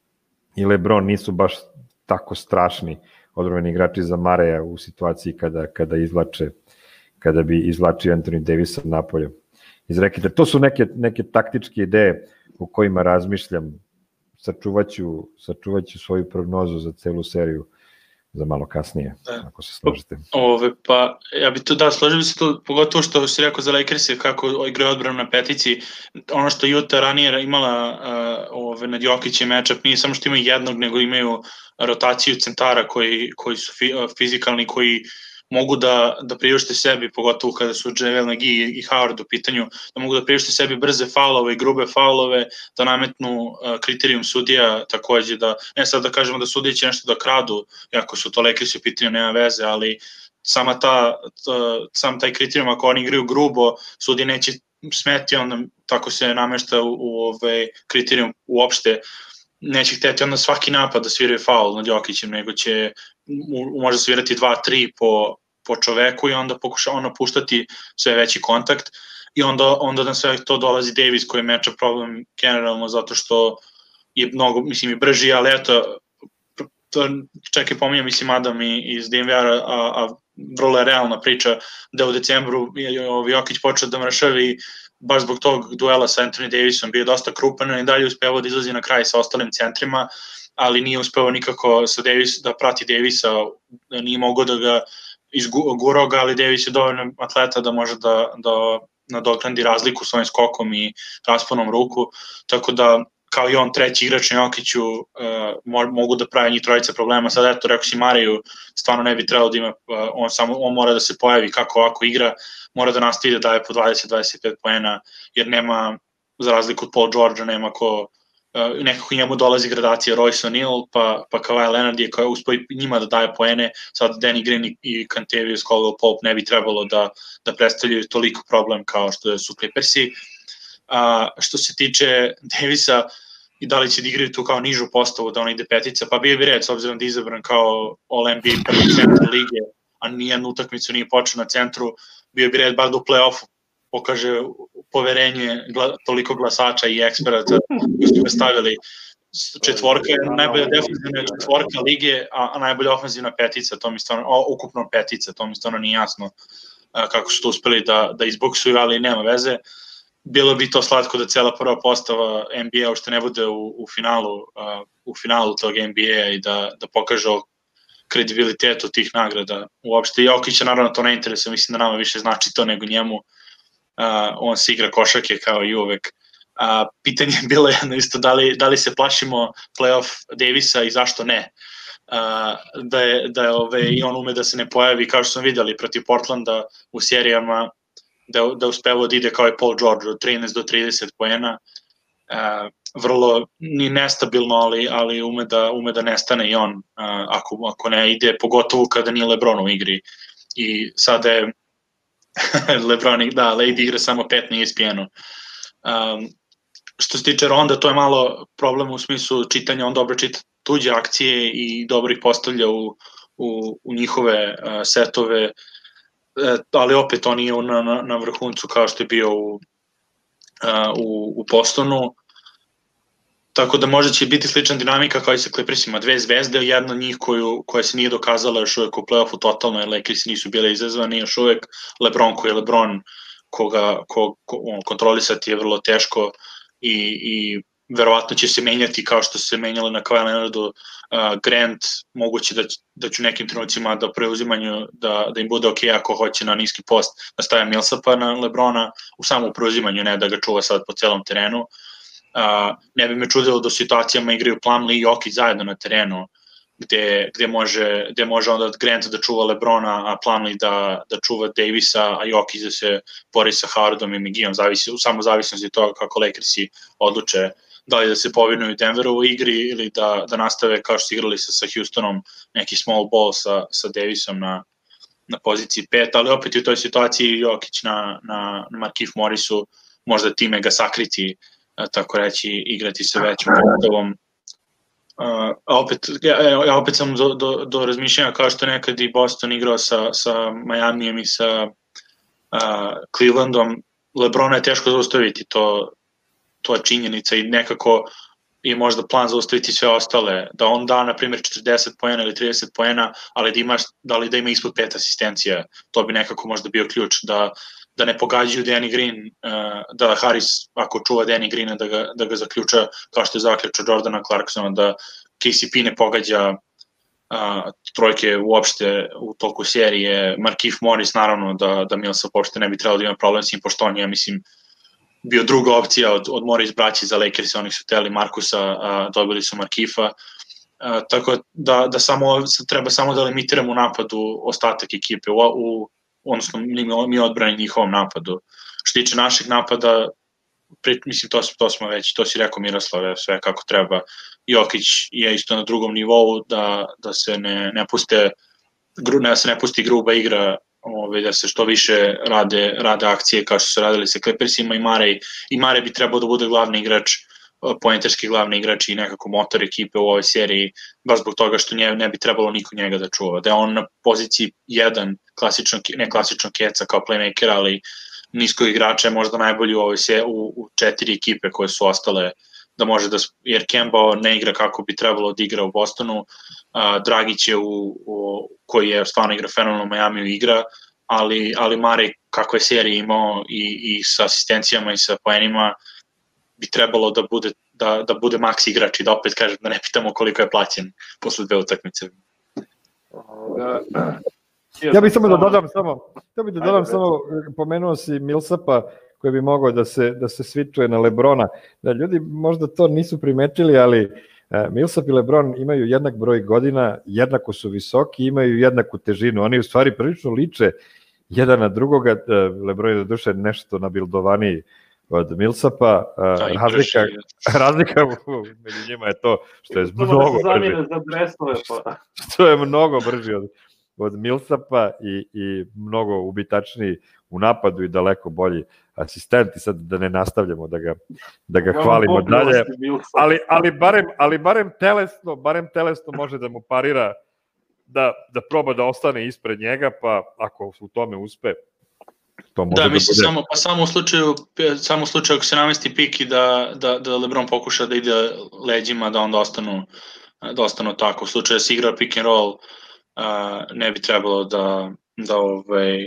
i LeBron nisu baš tako strašni odbrambeni igrači za Mareja u situaciji kada, kada izvlače kada bi izvlačio Anthony Davisa napolje iz reketa. To su neke, neke taktičke ideje u kojima razmišljam. Sačuvaću, sačuvaću svoju prognozu za celu seriju za malo kasnije, da. Ako se složite. Ove, pa, ja bi to da, složio bi se to, pogotovo što si rekao za Lakers kako igraju odbranu na petici, ono što Utah ranije imala uh, ove, nad Jokićem matchup, nije samo što imaju jednog, nego imaju rotaciju centara koji, koji su fi, uh, fizikalni, koji mogu da, da priušte sebi, pogotovo kada su Javel McGee i Howard u pitanju, da mogu da priušte sebi brze faulove i grube faulove, da nametnu uh, kriterijum sudija, takođe da, ne sad da kažemo da sudije će nešto da kradu, jako su to Lakersi u pitanju, nema veze, ali sama ta, ta, sam taj kriterijum, ako oni igraju grubo, sudije neće smeti, onda tako se namešta u, u ovaj kriterijum uopšte neće hteti onda svaki napad da sviraju faul nad Jokićem, nego će možda svirati dva tri po, po čoveku i onda pokuša ono puštati sve veći kontakt i onda, onda na sve to dolazi Davis koji je meča problem generalno zato što je mnogo, mislim, i brži, ali eto, to, čak i pominjam, mislim, Adam iz D N V R-a, a, a vrlo je realna priča da u decembru je Jokić počeo da mršavi baš zbog tog duela sa Anthony Davisom, bio dosta krupan i dalje uspeo da izlazi na kraj sa ostalim centrima, ali nije uspeo nikako sa Davis, da prati Davisa, nije mogao da ga izgurao ga, ali Davis je dovoljno atleta da može da, da nadoknadi razliku s ovim skokom i rasponom ruku, tako da kao i on treći igrač na Jokiću uh, mogu da pravi njih trojica problema. Sad eto, rekao si Mariju, stvarno ne bi trebalo da ima, uh, on, samo, on mora da se pojavi kako ovako igra, mora da nastavi da daje po dvadeset do dvadeset pet poena, jer nema, za razliku od Paul Georgea, nema ko, uh, nekako njemu dolazi gradacija Royce O'Neal, pa, pa Kawhi Leonard je koja uspio njima da daje poene, sad Danny Green i Kentavious Caldwell-Pope ne bi trebalo da, da predstavljaju toliko problem kao što su Clippersi. Uh, što se tiče Davisa i da li će da igraju tu kao nižu postavu, da on ide petica, pa bio bi red, s obzirom da je izabran kao All-N B A prvi centar lige, a nijednu utakmicu nije počeo na centru, bio bi red bar da u play-offu pokaže poverenje gla, toliko glasača i eksperata koji su ga stavili. Četvorka je najbolja defensivna četvorka lige, a, a najbolja ofenzivna petica, to mi stvarno, o, ukupno petica, to mi stvarno nije jasno a, kako su to uspeli da, da izboksuju, ali nema veze. Bilo bi to slatko da cela prva postava N B A uopšte ne bude u, u finalu uh, u finalu tog N B A i da, da pokaže o kredibilitetu tih nagrada. Uopšte Jokića naravno to ne interesuje, mislim da nama više znači to nego njemu. Uh, on se igra košarke kao i uvek. Uh, pitanje je bilo jedno isto, da li, da li se plašimo playoff Davisa i zašto ne? Uh, da je, da je ove, i on ume da se ne pojavi, kao što smo videli protiv Portlanda u serijama, da, da uspeva da ide kao i Paul George od trinaest do trideset poena, uh, vrlo ni nestabilno, ali, ali ume, da, ume da nestane i on, uh, ako, ako ne ide, pogotovo kada nije LeBron u igri. I sada je LeBron, da, Lady igra samo pet na E S P N-u. Um, što se tiče Ronda, to je malo problem u smislu čitanja, on dobro čita tuđe akcije i dobro ih postavlja u, u, u njihove uh, setove, E, ali opet on nije na, na, na vrhuncu kao što je bio u, uh, u, u Bostonu, tako da možda će biti slična dinamika kao i sa Clippersima, dve zvezde, jedna od njih koju, koja se nije dokazala još uvek u play-offu totalno, jer Lakersi nisu bile izazvani, još uvek LeBron koji je LeBron, koga ko, ko, on, kontrolisati je vrlo teško i, i verovatno će se menjati kao što se menjalo na Kawhi Leonardu, uh, Grant, moguće da, da ću nekim trenucima da preuzimanju, da, da im bude ok ako hoće na niski post da stavia Millsapa na LeBrona u samom preuzimanju, ne da ga čuva sad po celom terenu. Uh, ne bi me čudilo da u situacijama igraju Plumlee i Jokić zajedno na terenu, gde, gde, može, gde može onda Grant da čuva LeBrona, a Plumlee da, da čuva Davisa, a Jokić da se bori sa Howardom i McGeeom, zavisi, u samo zavisnosti toga kako Lakersi odluče da li da se povinuju Denveru u igri ili da, da nastave kao što su igrali sa, sa Houstonom, neki small ball sa, sa Davisom na, na poziciji pet, ali opet u toj situaciji Jokić na, na, na Markieff Morrisu možda time ga sakriti, tako reći, igrati sa većim pogotovom. Uh, a opet, ja, ja opet sam do, do, do razmišljanja kao što nekad i Boston igrao sa, sa Miamijem i sa uh, Clevelandom, LeBrona je teško zaustaviti, to to je činjenica i nekako je možda plan zaustaviti sve ostale, da on da na primjer četrdeset poena ili trideset poena, ali da imaš, da li da ima ispod pet asistencija, to bi nekako možda bio ključ, da, da ne pogađaju Danny Green, da Harris ako čuva Danny Greena da ga, da ga zaključa kao što je zaključao Jordana Clarksona, da K C P ne pogađa a, trojke uopšte u toku serije, Markieff Morris naravno da, da Millsap uopšte ne bi trebalo da ima problem s njim, pošto on je, mislim, bio druga opcija od, od Morris braći za Lakers, oni su teli Markusa, a, dobili su Markiffa, a, tako da, da samo, treba samo da limitiramo u napadu ostatak ekipe, u, u, odnosno mi, mi odbrani njihovom napadu. Što tiče našeg napada, pri, mislim to, to smo već, to si rekao Miroslave, sve kako treba. Jokić je isto na drugom nivou, da, da se ne, ne puste, ne, da se ne pusti gruba igra, Ove, da se što više rade, rade akcije kao što su radili sa Clippersima i Mare, i Mare bi trebao da bude glavni igrač poenterski glavni igrač i nekako motor ekipe u ovoj seriji, baš zbog toga što nje, ne bi trebalo niko njega da čuva. Da je on na poziciji jedan, klasično, ne klasično keca kao playmaker, ali niskog igrača je možda najbolji u, ovoj se, u, u četiri ekipe koje su ostale, da može da, jer Kemba ne igra kako bi trebalo da igra u Bostonu, uh, Dragić je u, u, koji je stvarno igra fenomenalno u Miamiju igra, ali, ali Mare kakve serije imao i, i sa asistencijama i sa poenima bi trebalo da bude, da, da bude maks igrač i da opet kažem da ne pitamo koliko je plaćen posle dve utakmice. Ja bih samo da dodam samo, ja bih da dodam samo, pomenuo si Millsapa koji bi mogao da se, da se svičuje na Lebrona. Da, ljudi možda to nisu primetili, ali Millsap i Lebron imaju jednak broj godina, jednako su visoki, imaju jednaku težinu. Oni u stvari prilično liče jedan na drugoga. Lebron je do duše nešto nabildovaniji od Millsapa. Razlika, razlika među njima je to što je mnogo brži. Što je mnogo brži od, od Millsapa i, i mnogo ubitačniji u napadu i daleko bolji asistent, i sad da ne nastavljamo da ga, da ga hvalimo dalje, ali, ali, barem, ali barem telesno, barem telesno može da mu parira da, da proba da ostane ispred njega, pa ako u tome uspe, to može da, da mislim, bude. Samo, pa samo u slučaju, samo u slučaju ako se namesti pik i da, da, da LeBron pokuša da ide leđima, da onda ostanu, da ostanu tako. U slučaju da se igra pick and roll, uh, ne bi trebalo da, da ovaj,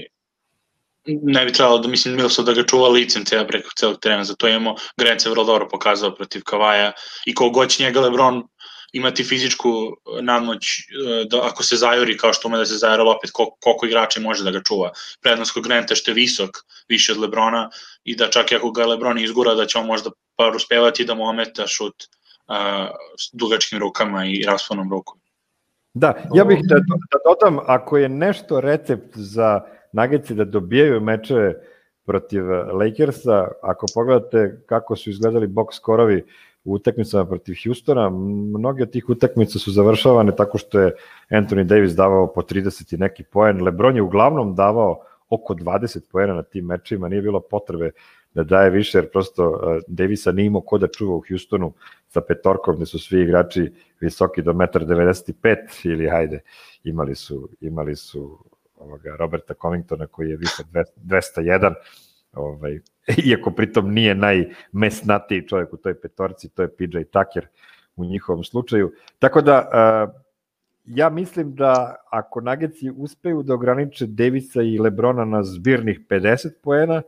ne bi trebalo da, mislim, Millsap da ga čuva licem cijela preko celog terena, zato imamo, Grant se vrlo dobro pokazao protiv Kavaja i kogod će njega LeBron imati fizičku nadmoć, da ako se zajuri kao što ume da se zajuralo, opet koliko igrača može da ga čuva. Prednost kod Granta što je visok, više od LeBrona, i da čak i ako ga LeBron izgura, da će on možda par uspevati da mu ometa šut uh, s dugačkim rukama i rasponom rukom. Da, ja bih da, da dodam, ako je nešto recept za Nuggetsi da dobijaju mečeve protiv Lakersa, ako pogledate kako su izgledali box skorovi u utakmicama protiv Houstona, mnogi od tih utakmica su završavane tako što je Anthony Davis davao po trideset i neki poen. LeBron je uglavnom davao oko dvadeset poena na tim mečima, nije bilo potrebe da daje više, jer prosto Davisa nije imao ko da čuva u Houstonu sa petorkom, gde su svi igrači visoki do jedan devedeset pet ili hajde, imali su, imali su ovoga Roberta Covingtona koji je visok dvesta jedan, ovaj, iako pritom nije najmesnatiji čovjek u toj petorci, to je P J Tucker u njihovom slučaju. Tako da, uh, ja mislim da ako Nuggetsi uspeju da ograniče Davisa i LeBrona na zbirnih pedeset poena,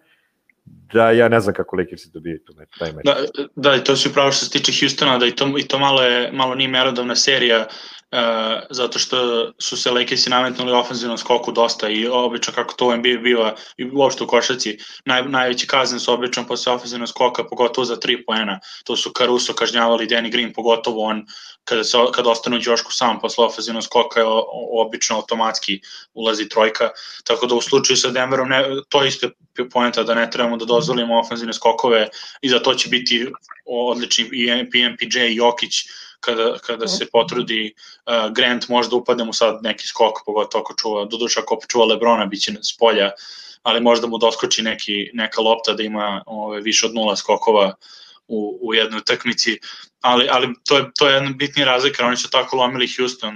da ja ne znam kako Lakersi dobiju tu meč, taj meč. Da, da, i to si upravo što se tiče Houstona, da i to, i to malo, je, malo nije merodavna serija, Uh, zato što su se Lakersi nametnuli ofenzivnom skoku dosta i obično kako to u N B A biva i uopšte u košarci, naj, najveći kazne su obično posle ofenzivnog skoka, pogotovo za tri poena. To su Caruso kažnjavali, Danny Green, pogotovo on kada, se, kada ostane u ćošku sam posle ofenzivnog skoka je o, o, obično automatski ulazi trojka, tako da u slučaju sa Denverom ne, to je isto poenta da ne trebamo da dozvolimo ofenzivne skokove i za to će biti odlični i P M P J i Jokić kada, kada se potrudi. uh, Grant možda upadne mu sad neki skok, pogotovo ako čuva, doduše ako čuva LeBrona biće s polja, ali možda mu doskoči neki, neka lopta da ima ove, više od nula skokova u, u jednoj utakmici, ali, ali to je, to je jedna bitnija razlika, oni su tako lomili Houston,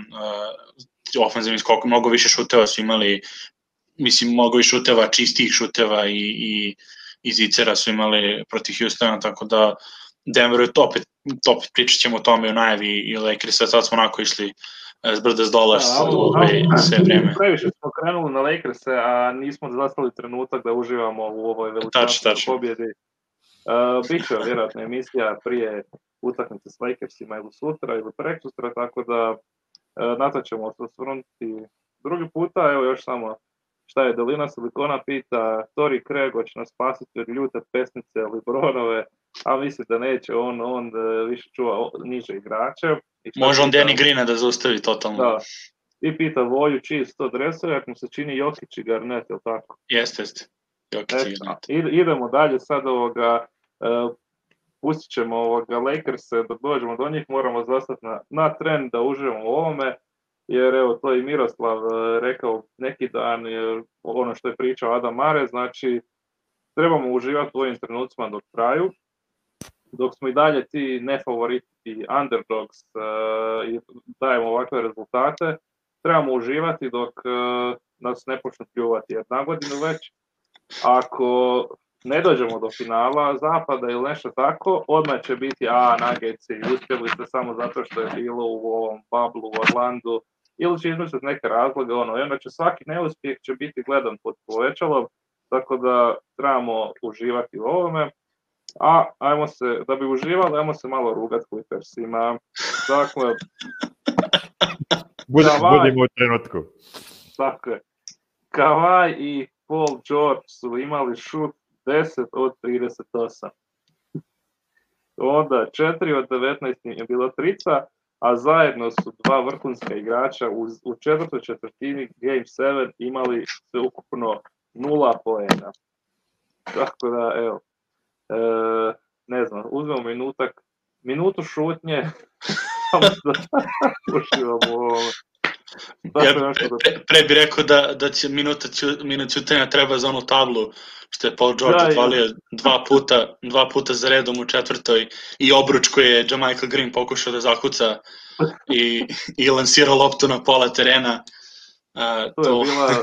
uh, ofenzivni skok, mnogo više šuteva su imali, mislim, mnogo više šuteva, čistih šuteva i, i, i zicera su imali protiv Houstona, tako da Denver je to opet, opet pričat ćemo o tome u najavi i Lakersa, sad smo onako išli s brda s dola sve vreme. Previše smo krenuli na Lakerse, a nismo zastali trenutak da uživamo u ovoj veličanstvenoj pobjedi. Uh, Biće vjerojatno emisija prije utakmice s Lakersima ili sutra ili preksutra, tako da uh, na to ćemo se osvrnuti drugi puta. Evo još samo šta je Delina Silikona pita, Tori Craig hoće nas spasiti od ljute pesnice LeBronove, a misli da neće, on, on više čuva niže igrače. Može on Danny Greena da zaustavi totalno. Da. I pita Voju čiji sto dresove, ako mu se čini Jokić i Garnett, je li tako? Jeste, jeste. Jokić i Garnett. Idemo dalje sad ovoga, uh, pustit ćemo ovoga Lakers, da dođemo do njih, moramo zastati na, na trend da uživamo u ovome, jer evo to je i Miroslav uh, rekao neki dan, jer ono što je pričao Adam Mare, znači trebamo uživati u ovim trenucima do kraju. dok smo i dalje ti nefavoriti i underdogs uh, i dajemo ovakve rezultate, trebamo uživati dok uh, nas ne počnu pljuvati. Jer na godinu već, ako ne dođemo do finala zapada ili nešto tako, odmah će biti a Nuggetsi, uspjeli ste samo zato što je bilo u ovom bublu u Orlandu, ili će izmisliti neke razloge, ono, i onda će svaki neuspjeh će biti gledan pod povećalom, tako da trebamo uživati u ovome. A ajmo se, da bi uživali, ajmo se malo rugati Clippersima. Dakle, budimo, budimo u trenutku. Tako je. Kawhi i Paul George su imali šut deset od trideset osam. Onda četiri od devetnaest je bilo trica, a zajedno su dva vrhunska igrača u, u četvrtoj četvrtini Game sedam imali sveukupno nula poena. Tako da, evo, e, ne znam, uzmemo minutak, minutu šutnje, samo da ušivamo u ovome. Ja, pre, pre bi rekao da, da će minuta, minut ćutenja treba za onu tablu, što je Paul George odvalio dva puta, dva puta za redom u četvrtoj i obruč koji je Jamichael Green pokušao da zakuca i, i lansirao loptu na pola terena. Uh, to, to je bila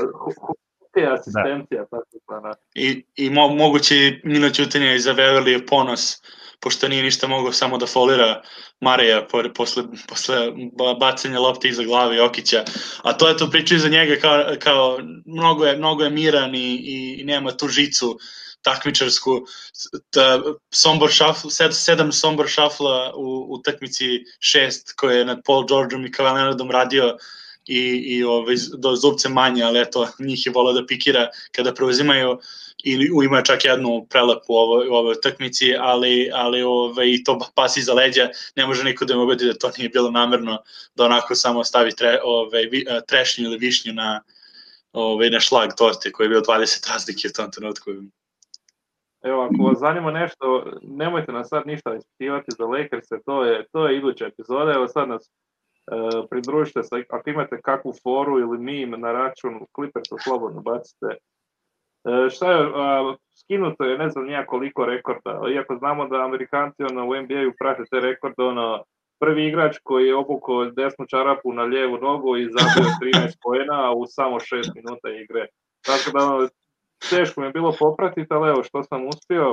te asistencija. Tako da. I, i mo, moguće minut ćutenja i za Beverly ponos, pošto nije ništa mogao samo da folira Mareja posle, posle bacanja lopte iza glave Jokića. A to je to priča iza njega kao, kao mnogo, je, mnogo je miran i, i nema tu žicu takmičarsku. Ta, Sombor šafl, sed, sedam Sombor šafla u utakmici šest koje je nad Paul Georgeom i Kawhi Leonardom radio i, i ovaj, do zubce manje, ali eto, njih je volao da pikira kada preuzimaju i ima čak jednu prelepu u ovoj, u ovoj utakmici, ali, ali ove, i to pas iza leđa, ne može niko da mi ubedi da to nije bilo namerno, da onako samo stavi tre, ove, vi, trešnju ili višnju na, ove, na šlag torte koji je bio dvadeset razlike u tom trenutku. Evo, ako vas zanima nešto, nemojte nas sad ništa ispitivati za Lakers-e, to je, to je iduća epizoda, evo sad nas uh, pridružite, sa, ako imate kakvu foru ili meme na račun Clippersa, slobodno bacite. Uh, šta je, uh, skinuto je ne znam nija koliko rekorda, iako znamo da Amerikanci ono, u N B A-u prate te rekorde, ono, prvi igrač koji je obukao desnu čarapu na lijevu nogu i zabio trinaest poena u samo šest minuta igre. Tako da ono, teško mi je bilo popratiti, ali evo što sam uspio.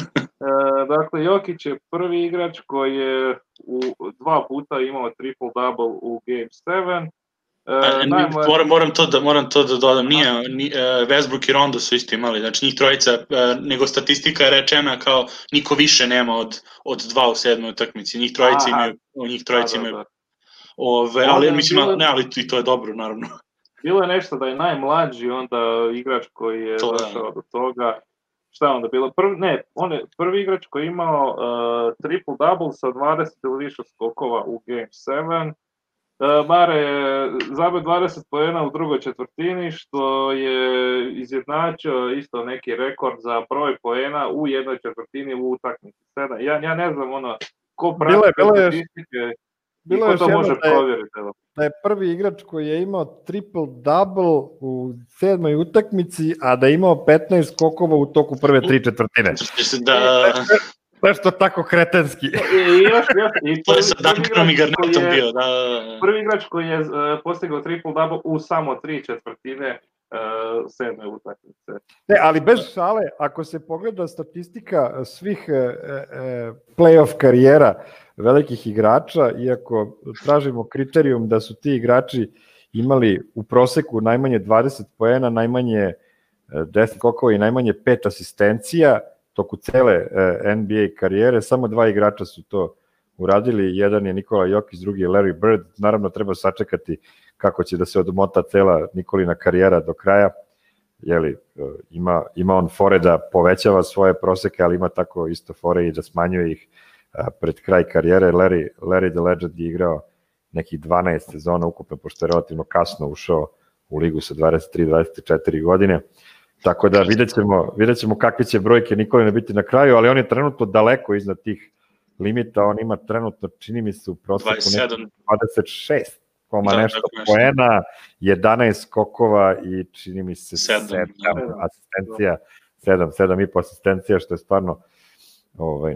E, dakle, Jokić je prvi igrač koji je u dva puta imao triple-double u Game sedam. E, najmlad... moram, moram, to da, moram to da dodam, nije, ni, Westbrook i Rondo su isto imali, znači njih trojica, nego statistika je rečena kao niko više nema od, od dva u sedmoj utakmici, njih trojica imaju, njih trojica imaju, da, da. Ove, ali mislim, bilo... ne, ali i to je dobro, naravno. Bilo je nešto da je najmlađi onda igrač koji je to, došao do toga. Šta je onda bilo? Prvi, ne, on je prvi igrač koji je imao uh, triple-double sa dvadeset ili više skokova u Game sedam. Uh, Mare je zabio dvadeset poena u drugoj četvrtini, što je izjednačio isto neki rekord za broj poena u jednoj četvrtini u utakmici sedam. Ja, ja ne znam ono, ko prati statistike... Bilo je to može da, je, da je prvi igrač koji je imao triple-double u sedmoj utakmici, a da je imao petnaest skokova u toku prve tri četvrtine. Da... Nešto tako kretenski. I, i još, još, i to je sa Duncanom i Garnettom bio. Da. Prvi igrač koji je uh, postigao triple-double u samo tri četvrtine uh, sedme utakmice. Ne, ali bez šale, ako se pogleda statistika svih uh, uh, play-off karijera velikih igrača, iako tražimo kriterijum da su ti igrači imali u proseku najmanje dvadeset poena, najmanje deset skokova i najmanje pet asistencija toku cele N B A karijere, samo dva igrača su to uradili, jedan je Nikola Jokić, drugi je Larry Bird. Naravno treba sačekati kako će da se odmota cela Nikolina karijera do kraja. Jeli, ima, ima on fore da povećava svoje proseke, ali ima tako isto fore i da smanjuje ih pred kraj karijere. Larry, Larry the Legend je igrao nekih dvanaest sezona ukupno, pošto je relativno kasno ušao u ligu sa dvadeset tri dvadeset četiri godine. Tako da vidjet ćemo, vidjet ćemo kakve će brojke Nikolina biti na kraju, ali on je trenutno daleko iznad tih limita. On ima trenutno, čini mi se, u proseku dvadeset šest koma nešto poena, jedanaest skokova i čini mi se sedam asistencija, sedam, sedam i po asistencija, što je stvarno ovaj,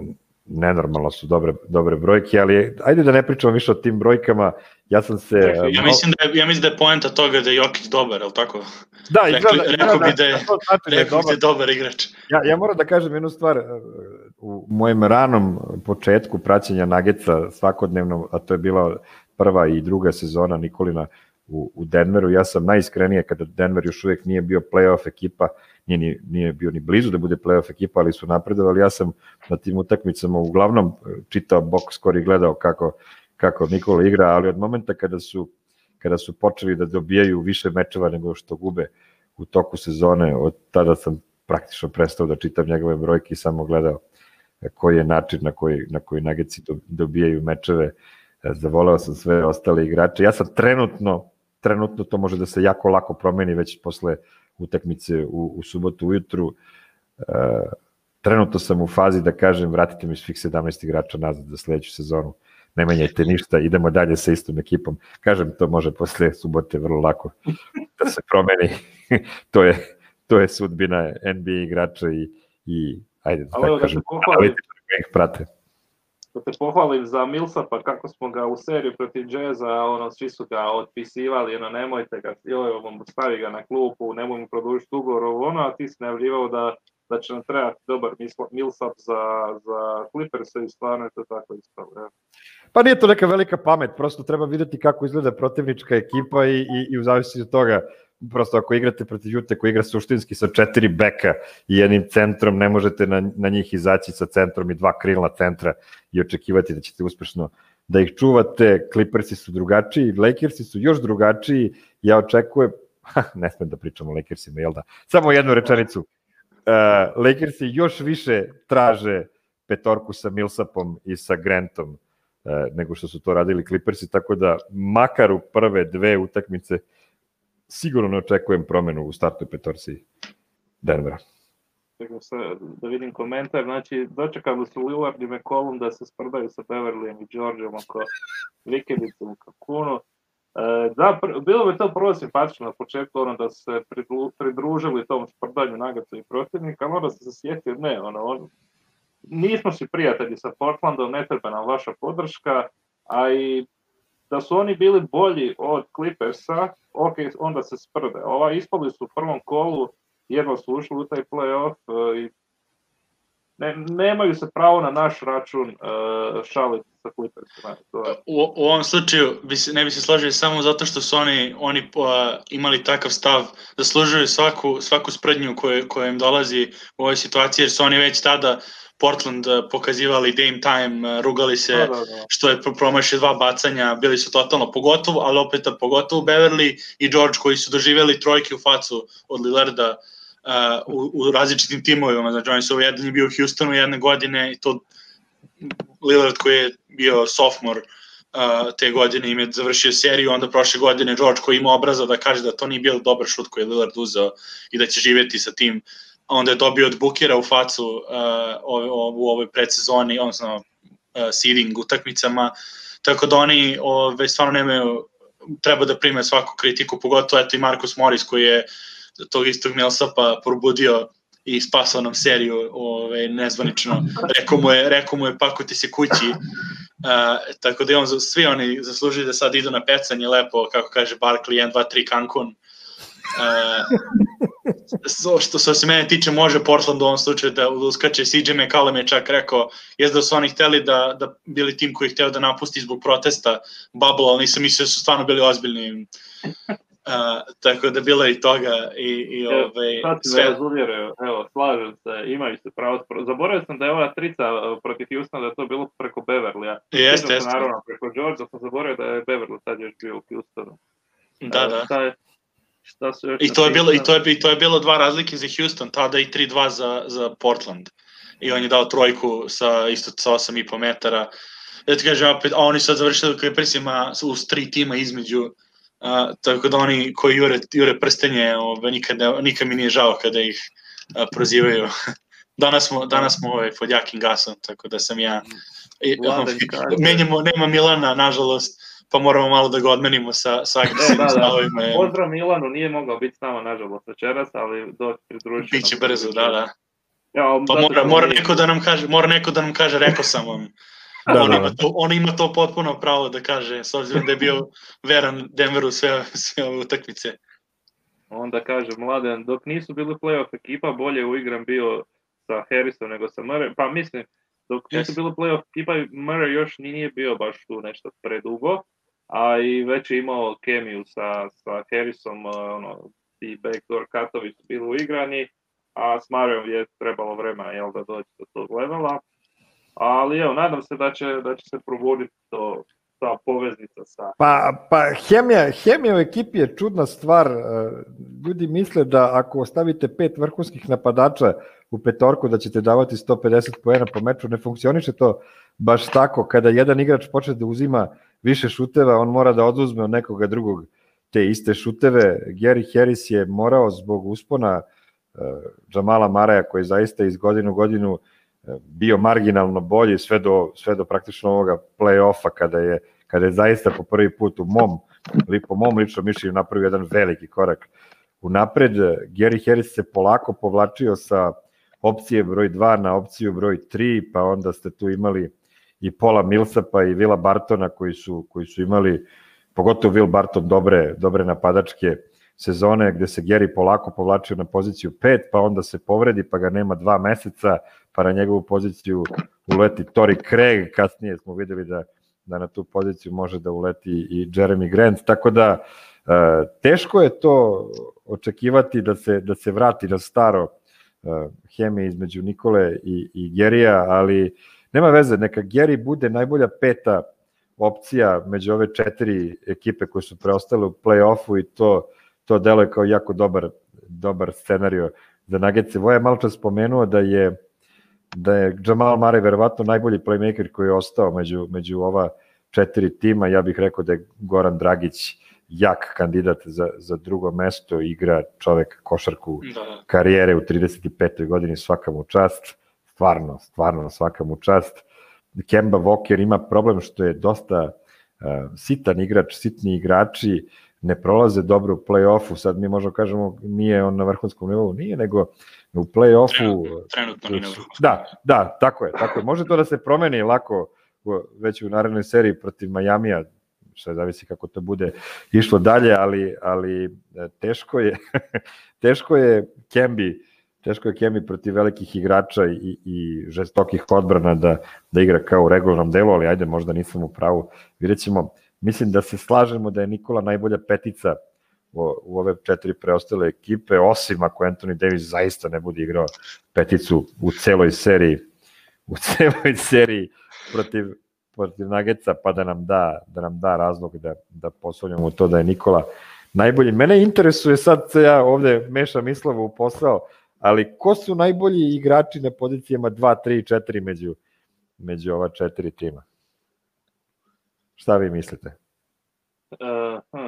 nenormalno su dobre, dobre brojke, ali ajde da ne pričamo više o tim brojkama. Ja sam se... Ja mislim da je, ja mislim da je poenta toga da je Jokić dobar, je li tako? Da, Rekli, izgleda, rekao da, bi da je, da, znači rekao da bi da je dobar igrač. Ja, ja moram da kažem jednu stvar, u mojem ranom početku praćenja Nuggetsa svakodnevno, a to je bila prva i druga sezona Nikolina u, u Denveru, ja sam najiskrenije kada Denver još uvijek nije bio playoff ekipa, nije, nije, nije bio ni blizu da bude playoff ekipa, ali su napredovali, ja sam na tim utakmicama uglavnom čitao box score i gledao kako, kako Nikola igra, ali od momenta kada su, kada su počeli da dobijaju više mečeva nego što gube u toku sezone, od tada sam praktično prestao da čitam njegove brojke i samo gledao koji je način na koji, na koji Nuggetsi dobijaju mečeve. Zavoleo sam sve ostale igrače. Ja sam trenutno, trenutno to može da se jako lako promeni već posle utakmice u, u subotu ujutru. E, trenutno sam u fazi da kažem vratite mi svih sedamnaest igrača nazad za sledeću sezonu. Ne menjajte ništa, idemo dalje sa istom ekipom. Kažem, to može posle subote vrlo lako da se promeni. to je to je sudbina N B A igrača i, i ajde, ali tako kažem, analitičari koji ih prate. Da te pohvalim za Millsapa, kako smo ga u seriji protiv Jazza, ono, svi su ga otpisivali, ono, nemojte ga, joj, stavi ga na klupu, nemoj mu produžiti ugovor, ono, a ti si najavljivao da, da će nam trebati dobar Millsap za, za Clippers i stvarno je to tako ispalo. Ja. Pa nije to neka velika pamet, prosto treba vidjeti kako izgleda protivnička ekipa i, i, i u zavisnosti od toga, prosto ako igrate protiv Jute koji igra suštinski sa četiri beka i jednim centrom, ne možete na, na njih izaći sa centrom i dva krilna centra i očekivati da ćete uspešno da ih čuvate. Clippersi su drugačiji, Lakersi su još drugačiji, ja očekujem, ha, ne smem da pričam o Lakersima, jel da? Samo jednu rečenicu. Uh, Lakersi još više traže petorku sa Millsapom i sa Grantom uh, nego što su to radili Clippersi, tako da makar u prve dve utakmice sigurno ne očekujem promenu u startoj petorci Denvera. Čekam se da vidim komentar, znači dočekali su Lillard i McCollum da se sprdaju sa Beverlyjem i Georgeom oko vikendice u Cancunu. E, da, pr- bilo bi to prvo simpatično na početku, ono da se pridružili tom sprdanju Nuggetsa i protivnika, ali onda se sjetio, ne, ono, on, nismo svi prijatelji sa Portlandom, ne treba nam vaša podrška, a i da su oni bili bolji od Clippersa, ok, onda se sprde. Ova ispali su u prvom kolu, jedno su ušli u taj play-off i ne, nemaju se pravo na naš račun uh, šaliti sa Clippersima. U, u ovom slučaju bi se, ne bi se složili samo zato što su oni, oni uh, imali takav stav, zaslužuju svaku, svaku sprednju koju, koja im dolazi u ovoj situaciji, jer su oni već tada Portland pokazivali Dame time, rugali se da, da, da. što je promašio dva bacanja, bili su totalno pogotovo, ali opet pogotovo Beverly i George koji su doživjeli trojke u facu od Lillarda uh, u, u različitim timovima, znači oni su jedan je bio u Houstonu jedne godine i to Lillard koji je bio sophomore uh, te godine im je završio seriju, onda prošle godine George koji ima obraza da kaže da to nije bio dobar šut koji je Lillard uzeo i da će živjeti sa tim, onda je dobio od Bookera u facu uh, u ovoj predsezoni, odnosno uh, seeding utakmicama, tako da oni ove, stvarno nemaju, treba da prime svaku kritiku, pogotovo eto i Marcus Morris koji je tog istog Millsapa probudio i spasao nam seriju ove, nezvanično, rekao mu je, rekao mu je pakuti se kući, uh, tako da je on, svi oni zaslužili da sad idu na pecanje lepo, kako kaže Barkley, jedan, dva, tri Cancun. Uh, što, što se mene tiče može Portland u ovom slučaju da uskače. C J McCollum je čak rekao jest da su oni hteli da, da bili tim koji je hteo da napusti zbog protesta bubble, ali nisam mislio da su stvarno bili ozbiljni. Uh, tako da bilo i toga i, i ove, sad ti sve... razuvjereo, evo, slažem se, imaju se pravo, zaboravio sam da je ova trica protiv Houstona, da je to bilo preko Beverlya, jeste, jeste, naravno preko George, da sam zaboravio da je Beverly tad još bio u Houstonu. Da, da. Šta je, šta su još I to je bilo, i to je, i to je bilo dva razlike za Houston, tada i tri dva za, za Portland, i on je dao trojku sa isto sa osam i po metara, ja ti kažem opet, a oni sad završili u Clippersima uz tri tima između. Uh, tako da oni koji jure, jure prstenje, ove, nikad, nikad mi nije žao kada ih uh, prozivaju. danas smo, danas smo ovaj, pod jakim gasom, tako da sam ja... I, menjamo, nema Milana, nažalost, pa moramo malo da ga odmenimo sa, sa agresivnim stavovima. Da, da. Pozdrav Milanu, nije mogao biti s nama, nažalost, večeras, ali doći pridružiti. Biće brzo, da, da. Ja, pa mora, mora, neko da nam kaže, mora neko da nam kaže, rekao sam vam. Da, on, da, ima to, on ima to potpuno pravo da kaže, s obzirom da je bio veran Denveru sve, sve ove utakmice. Onda kaže, Mladen, dok nisu bili playoff ekipa, bolje uigran bio sa Harrisom nego sa Murray. Pa mislim, dok nisu yes. bili playoff ekipa, Murray još nije bio baš tu nešto predugo, a i već je imao kemiju sa, sa Harrisom, ono, ti backdoor cutovi su bili uigrani, a s Murrayom je trebalo vremena, jel, da doći do tog levela. Ali evo, nadam se da će, da će se probuditi to, ta poveznica sa... Pa, pa hemija, hemija u ekipi je čudna stvar. Ljudi misle da ako ostavite pet vrhunskih napadača u petorku da ćete davati sto pedeset poena po meču, ne funkcioniše to baš tako. Kada jedan igrač počne da uzima više šuteva, on mora da oduzme od nekoga drugog te iste šuteve. Gary Harris je morao zbog uspona uh, Jamala Murraya, koji zaista iz godinu u godinu bio marginalno bolji sve do, sve do praktično ovoga play-offa kada je, kada je zaista po prvi put u mom, po mom ličnom mišljenju napravio jedan veliki korak u napred. Gary Harris se polako povlačio sa opcije broj dva na opciju broj tri, pa onda ste tu imali i Paula Millsapa i Willa Bartona koji su, koji su imali, pogotovo Will Barton, dobre, dobre napadačke sezone gde se Gary polako povlačio na poziciju pet, pa onda se povredi, pa ga nema dva meseca, pa na njegovu poziciju uleti Torrey Craig, kasnije smo videli da, da na tu poziciju može da uleti i Jeremy Grant, tako da e, teško je to očekivati da se, da se vrati na staro e, hemije između Nikole i, i Garyja, ali nema veze, neka Gary bude najbolja peta opcija među ove četiri ekipe koje su preostale u play-offu i to to deluje kao jako dobar, dobar scenario za Nuggetse. Voja je malo čas spomenuo da je, da je Jamal Murray verovatno najbolji playmaker koji je ostao među, među ova četiri tima. Ja bih rekao da je Goran Dragić jak kandidat za, za drugo mesto, igra čovek košarku da. Karijere u trideset petoj godini, svaka mu čast, stvarno, stvarno svaka mu čast. Kemba Walker ima problem što je dosta uh, sitan igrač, sitni igrači, ne prolaze dobro u play-offu, sad mi možemo kažemo nije on na vrhunskom nivou, nije, nego u play-offu... Trenutno, trenutno nije na vrhunskom. Da, da, tako je, tako je. Može to da se promeni lako već u narednoj seriji protiv Majamija, što zavisi kako to bude išlo dalje, ali, ali teško je, teško je Kembi, teško je Kembi protiv velikih igrača i, i žestokih odbrana da, da igra kao u regularnom delu, ali ajde, možda nisam u pravu. Vidjet ćemo. Mislim da se slažemo da je Nikola najbolja petica u, u ove četiri preostale ekipe, osim ako Anthony Davis zaista ne bude igrao peticu u celoj seriji, u celoj seriji protiv, protiv Nuggetsa, pa da nam da, da nam da razlog da, da poslovljamo to da je Nikola najbolji. Mene interesuje, sad ja ovde mešam Mislavu u posao, ali ko su najbolji igrači na pozicijama dva, tri, četiri među, među ova četiri tima? Šta vi mislite? Uh, hm.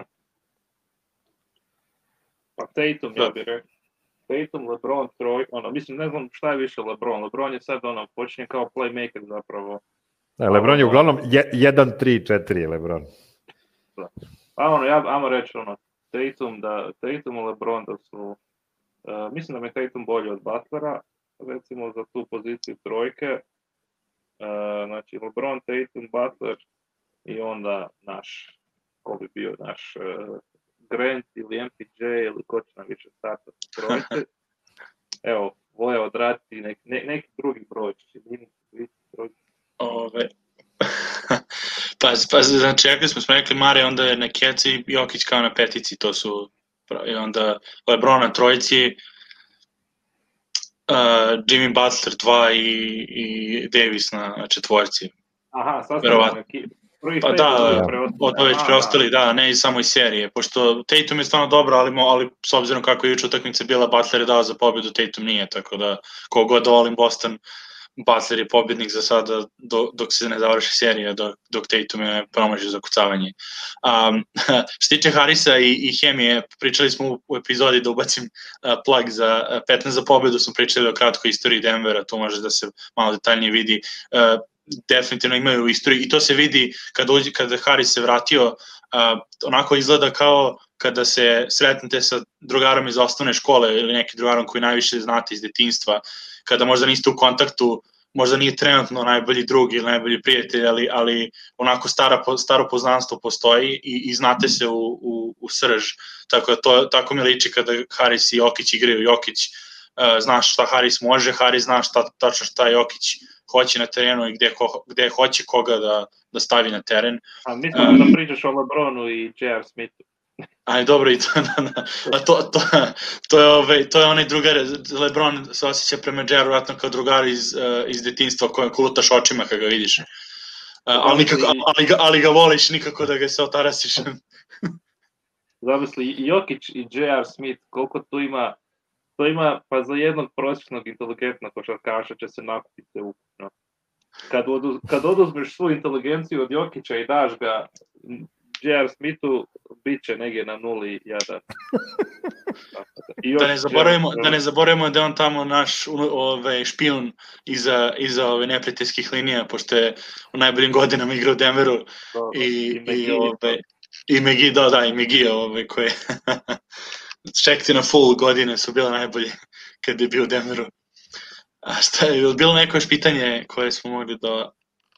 Pa Tatum, ja bih rekao. Tatum, LeBron, troj, ono, mislim, ne znam šta je više LeBron. LeBron je sad, ono, počinje kao playmaker zapravo. Da, LeBron je uglavnom jedan tri četiri je LeBron. Da. Pa ono, ja ajmo reći, ono, Tatum, da, Tatum i LeBron da su, uh, mislim da mi je Tatum bolji od Butlera, recimo za tu poziciju trojke. Uh, znači, LeBron, Tatum, Butler, i onda naš, ko bi bio naš uh, Grant ili M P J ili ko će nam više startati trojke. Evo, Voja odrati nek, ne, neki drugi broj, Ove. pa, pa, znači, rekli smo, smo rekli Mare, onda je na Keci i Jokić kao na petici, to su, i onda LeBron na trojici, uh, Jimmy Butler dva i, i Davis na, na četvorci. Aha, sastavljamo ekipu. Pa da, od već preostali, da, ne i samo iz serije, pošto Tatum je stvarno dobro, ali, ali s obzirom kako je juče utakmica bila, Butler je dao za pobjedu, Tatum nije, tako da kogod volim Boston, Butler je pobjednik za sada do, dok se ne završi serija, dok, dok Tatum je promašio za kucavanje. Um, što tiče Harrisa i, i hemije, pričali smo u, u epizodi da ubacim uh, plug za uh, petnaest za pobjedu, smo pričali o kratkoj istoriji Denvera, tu može da se malo detaljnije vidi. Uh, definitivno imaju u istoriji i to se vidi kada, uđe, kada Harris se vratio, uh, onako izgleda kao kada se sretnete sa drugarom iz osnovne škole ili neki drugarom koji najviše znate iz detinjstva kada možda niste u kontaktu, možda nije trenutno najbolji drug ili najbolji prijatelj, ali, ali onako stara, staro poznanstvo postoji i, i znate se u, u, u srž. Tako da to, tako mi liči kada Haris i Jokić igraju. Jokić uh, zna šta Haris može, Haris zna šta, tačno šta Jokić hoće na terenu i gde, ko, gde hoće koga da, da stavi na teren. A mislim um, da pričaš o LeBronu i J R. Smithu. Aj, dobro, i to, a to, to, to, je ovaj, to je onaj drugar, LeBron se osjeća prema J R vratno kao drugar iz, uh, iz detinjstva koje kulutaš očima kada ga vidiš. Uh, ali, nikako, ali, ga, ali ga voliš nikako da ga se otarasiš. Zamisli, i Jokić i J R. Smith, koliko tu ima, to ima, pa za jednog prosječnog inteligentnog košarkaša će se nakupiti ukupno. Kad, odu, kad oduzmeš svu inteligenciju od Jokića i daš ga J R. Smithu, bit će negdje na nuli jedan. Da ne zaboravimo, da ne zaboravimo da je on tamo naš ove, špijun iza, iza ove neprijateljskih linija, pošto je u najboljim godinama igrao u Denveru. Do, i, i, i, ove, i Megi, da, da, i Megi, ove, koje čekti na full godine su bile najbolje kad je bio u Denveru. A šta je, bilo neko još pitanje koje smo mogli da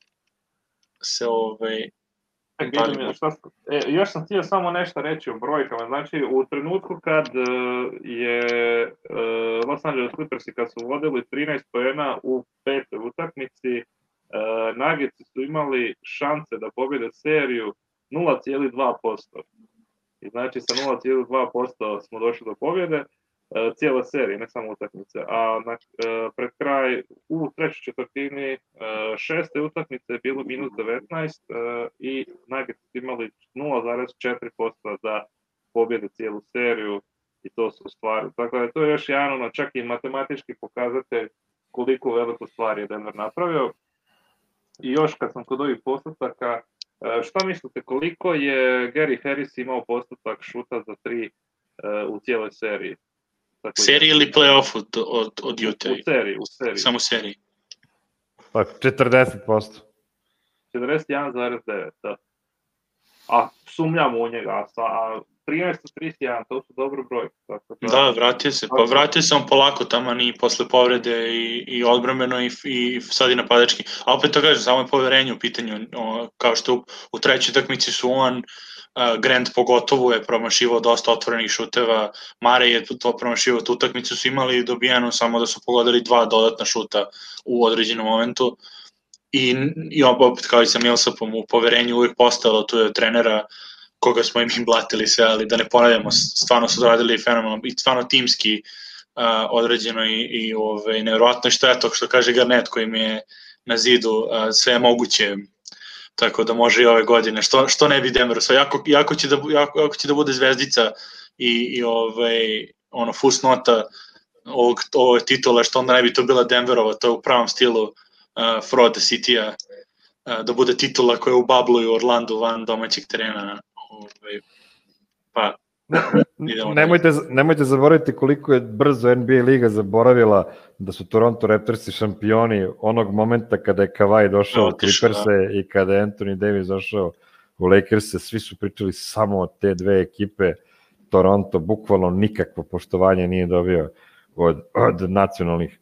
se ovaj E, šta, e, još sam htio samo nešto reći o brojkama. Znači, u trenutku kad uh, je uh, Los Angeles Clippersi kad su vodili trinaest poena u petoj utakmici, uh, Nuggetsi su imali šanse da pobjede seriju nula zarez dva posto. I znači sa nula zarez dva posto smo došli do pobjede uh, cijele serije, ne samo utakmice. A na, uh, pred kraj u trećoj četvrtini uh, šeste utakmice je bilo minus devetnaest uh, i Nuggets imali nula zarez četiri posto da pobjede cijelu seriju i to su stvari. Tako da to je još jedan, ono, čak i matematički pokazatelj koliko veliku stvar je Denver napravio. I još kad sam kod ovih postotaka, uh, šta mislite koliko je Gary Harris imao postotak šuta za tri uh, u cijeloj seriji? Seriji ili play-off od, od, od Utah? U seriji, u seriji. Samo u seriji. Pa četrdeset posto. četrdeset jedan zarez devet, da. A sumnjamo u njega, a trinaest trideset jedan, to su dobro broj. Tako da, da, vratio se, pa vratio se on polako tamo i posle povrede i, i odbrambeno i, i sad i napadački. A opet to kažem, samo je poverenje u pitanju, o, kao što u, u trećoj utakmici su on, Uh, Grant pogotovo je promašivao dosta otvorenih šuteva, Mare je to promašivao, tu utakmicu su imali dobijeno samo da su pogodili dva dodatna šuta u određenom momentu i, i opet kao i sa Millsapom u poverenju uvijek postalo, tu je trenera koga smo im blatili sve, ali da ne ponavljamo, stvarno su radili fenomenalno i stvarno timski uh, određeno i, i ove, nevjerovatno što je to što kaže Garnett koji mi je na zidu, uh, sve je moguće. Tako da može i ove godine, što, što ne bi Denveru, jako, jako, će da, jako, jako će da bude zvezdica i, i ovaj, ono, fusnota ovog, ovog titula, što onda ne bi to bila Denverova, to je u pravom stilu uh, Fraud City-a, uh, da bude titula koja je u bablu i u Orlandu van domaćeg terena. Ovaj, pa, nemojte, nemojte zaboraviti koliko je brzo N B A liga zaboravila da su Toronto Raptorsi šampioni onog momenta kada je Kawhi došao u Clippers-e i kada je Anthony Davis došao u Lakers-e, svi su pričali samo o te dve ekipe. Toronto bukvalno nikakvo poštovanje nije dobio od, od nacionalnih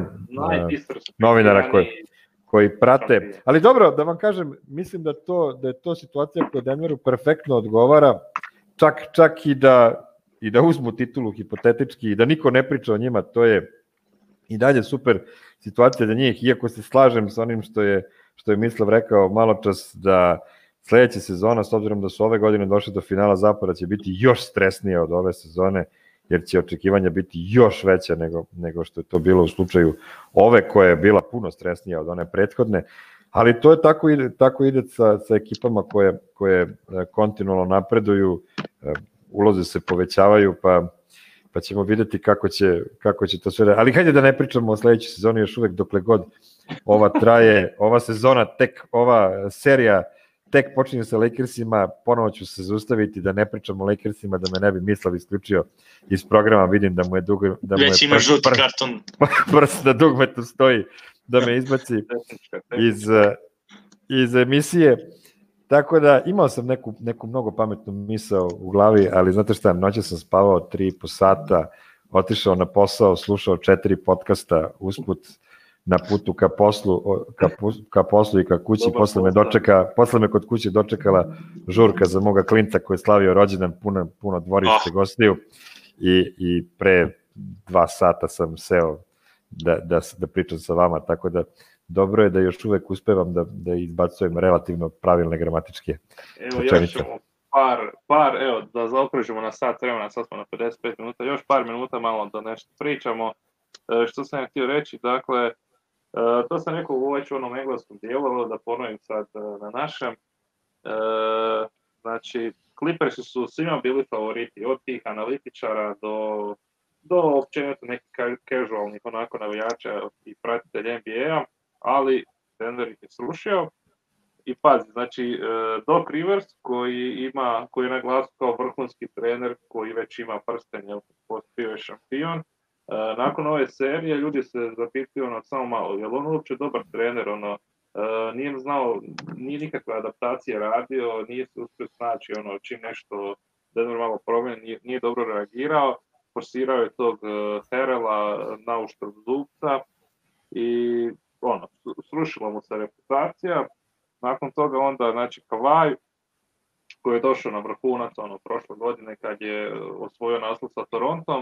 novinara koji, koji prate. Ali dobro, da vam kažem, mislim da, to, da je to situacija koja Denveru perfektno odgovara, čak, čak i da i da uzmu titulu hipotetički i da niko ne priča o njima, to je i dalje super situacija za njih, iako se slažem sa onim što je, što je Mislav rekao malo čas, da sledeća sezona, s obzirom da su ove godine došli do finala Zapada, će biti još stresnija od ove sezone, jer će očekivanja biti još veća nego, nego što je to bilo u slučaju ove, koja je bila puno stresnija od one prethodne, ali to je tako ide, tako ide sa, sa ekipama koje, koje kontinualno napreduju, ulozi se povećavaju, pa, pa ćemo videti kako će, kako će to sve... Ali hajde da ne pričamo o sledećoj sezoni još uvek, dokle god ova traje, ova sezona, tek ova serija tek počinje sa Lakersima, ponovo ću se zaustaviti da ne pričam o Lakersima, da me ne bi Mislav isključio iz programa, vidim da mu je dug... Da mu je već ima žuti karton. Prst na dugmetu stoji da me izbaci iz, iz emisije. Tako da imao sam neku, neku mnogo pametnu misao u glavi, ali znate šta, noće sam spavao tri i po sata, otišao na posao, slušao četiri podcasta usput na putu ka poslu, ka, ka poslu i ka kući. Dobar posle me, dočeka, posle me kod kuće dočekala žurka za moga klinca koji je slavio rođendan, puno, puno dvorište Oh. gostiju i, i pre dva sata sam seo da, da, da pričam sa vama, tako da dobro je da još uvek uspevam da, da izbacujem relativno pravilne gramatičke Evo, još rečenice. ćemo par, par, evo, da zaokružimo na sat vremena, sad smo na pedeset pet minuta, još par minuta malo da nešto pričamo. E, što sam ja htio reći, dakle, e, to sam rekao u već u onom engleskom dijelu, da ponovim sad e, na našem. E, znači, Clippersi su svima bili favoriti, od tih analitičara do, do općenito nekih casualnih onako navijača i pratitelja N B A-a, ali Denver ih je srušio. I pazi, znači Doc Rivers koji ima, koji je na glasu kao vrhunski trener koji već ima prstenje, bio je šampion. Nakon ove serije ljudi se zapitaju ono samo malo, je li on uopće dobar trener, ono, nije znao, nije nikakve adaptacije radio, nije se uspio snaći, ono, čim nešto Denver malo promeni, nije, nije dobro reagirao, forsirao je tog Harrella na uštrb Zubca i ono, srušila mu se reputacija. Nakon toga onda, znači, Kawhi, koji je došao na vrhunac, ono, prošle godine kad je osvojio naslov sa Torontom,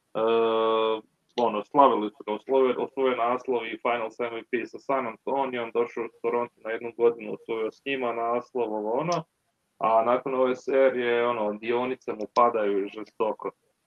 uh, ono, slavili su ga, osvojio, osvojio naslov i Finals M V P sa San Antonijom, došao u Toronto na jednu godinu, osvojio s njima naslov, ovo ono, a nakon ove serije, ono, dionice mu padaju žestoko.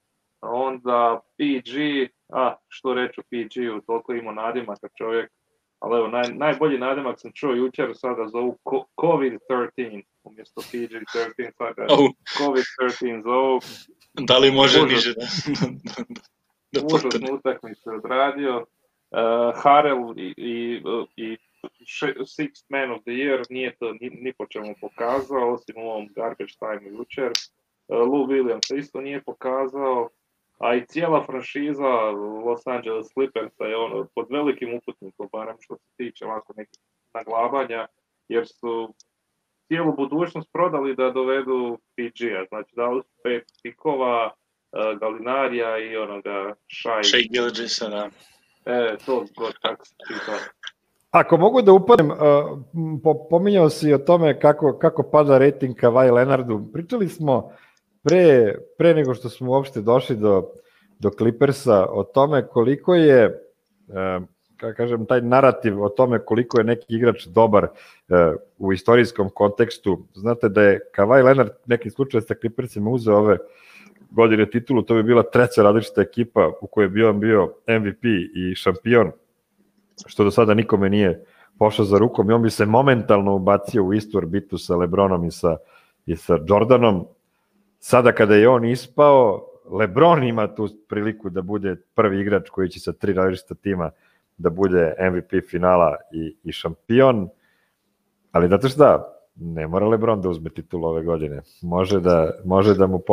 Onda P G, a, što reći o P G-u, toliko ima nadimaka čovjek, ali evo, naj, najbolji nadimak sam čuo jučer, sada zovu COVID trinaest, umjesto P G trinaest, sada oh. COVID trinaest zovu. Da li može Užas, niže da, da, da užasnu utakmicu odradio. Uh, Harrell i, i, i Sixth Man of the Year nije to ni, ni po čemu pokazao, osim u ovom garbage time jučer. Uh, Lou Williams isto nije pokazao. A i cijela franšiza Los Angeles Clippersa je ono pod velikim uputnikom, barem što se tiče ovako nekih naglabanja, jer su cijelu budućnost prodali da dovedu P G-a. Znači dali su pet pikova, uh, Galinarija i onoga Shai. Shai Gilgeousa, da. E, to god tako se čita. Ako mogu da upadnem, uh, po, pominjao si o tome kako, kako pada rating Kawhi Leonardu. Pričali smo Pre, pre nego što smo uopšte došli do, do Clippersa, o tome koliko je, e, kako kažem, taj narativ o tome koliko je neki igrač dobar e, u istorijskom kontekstu. Znate da je Kawhi Leonard neki slučaj sa Clippersima uzeo ove godine titulu, to bi bila treća različita ekipa u kojoj bi on bio M V P i šampion, što do sada nikome nije pošao za rukom i on bi se momentalno ubacio u istu orbitu sa LeBronom i sa, i sa Jordanom. Sada kada je on ispao, LeBron ima tu priliku da bude prvi igrač koji će sa tri različita tima da bude M V P finala i, i šampion, ali znate šta, ne mora LeBron da uzme titulu ove godine. Može da, može da mu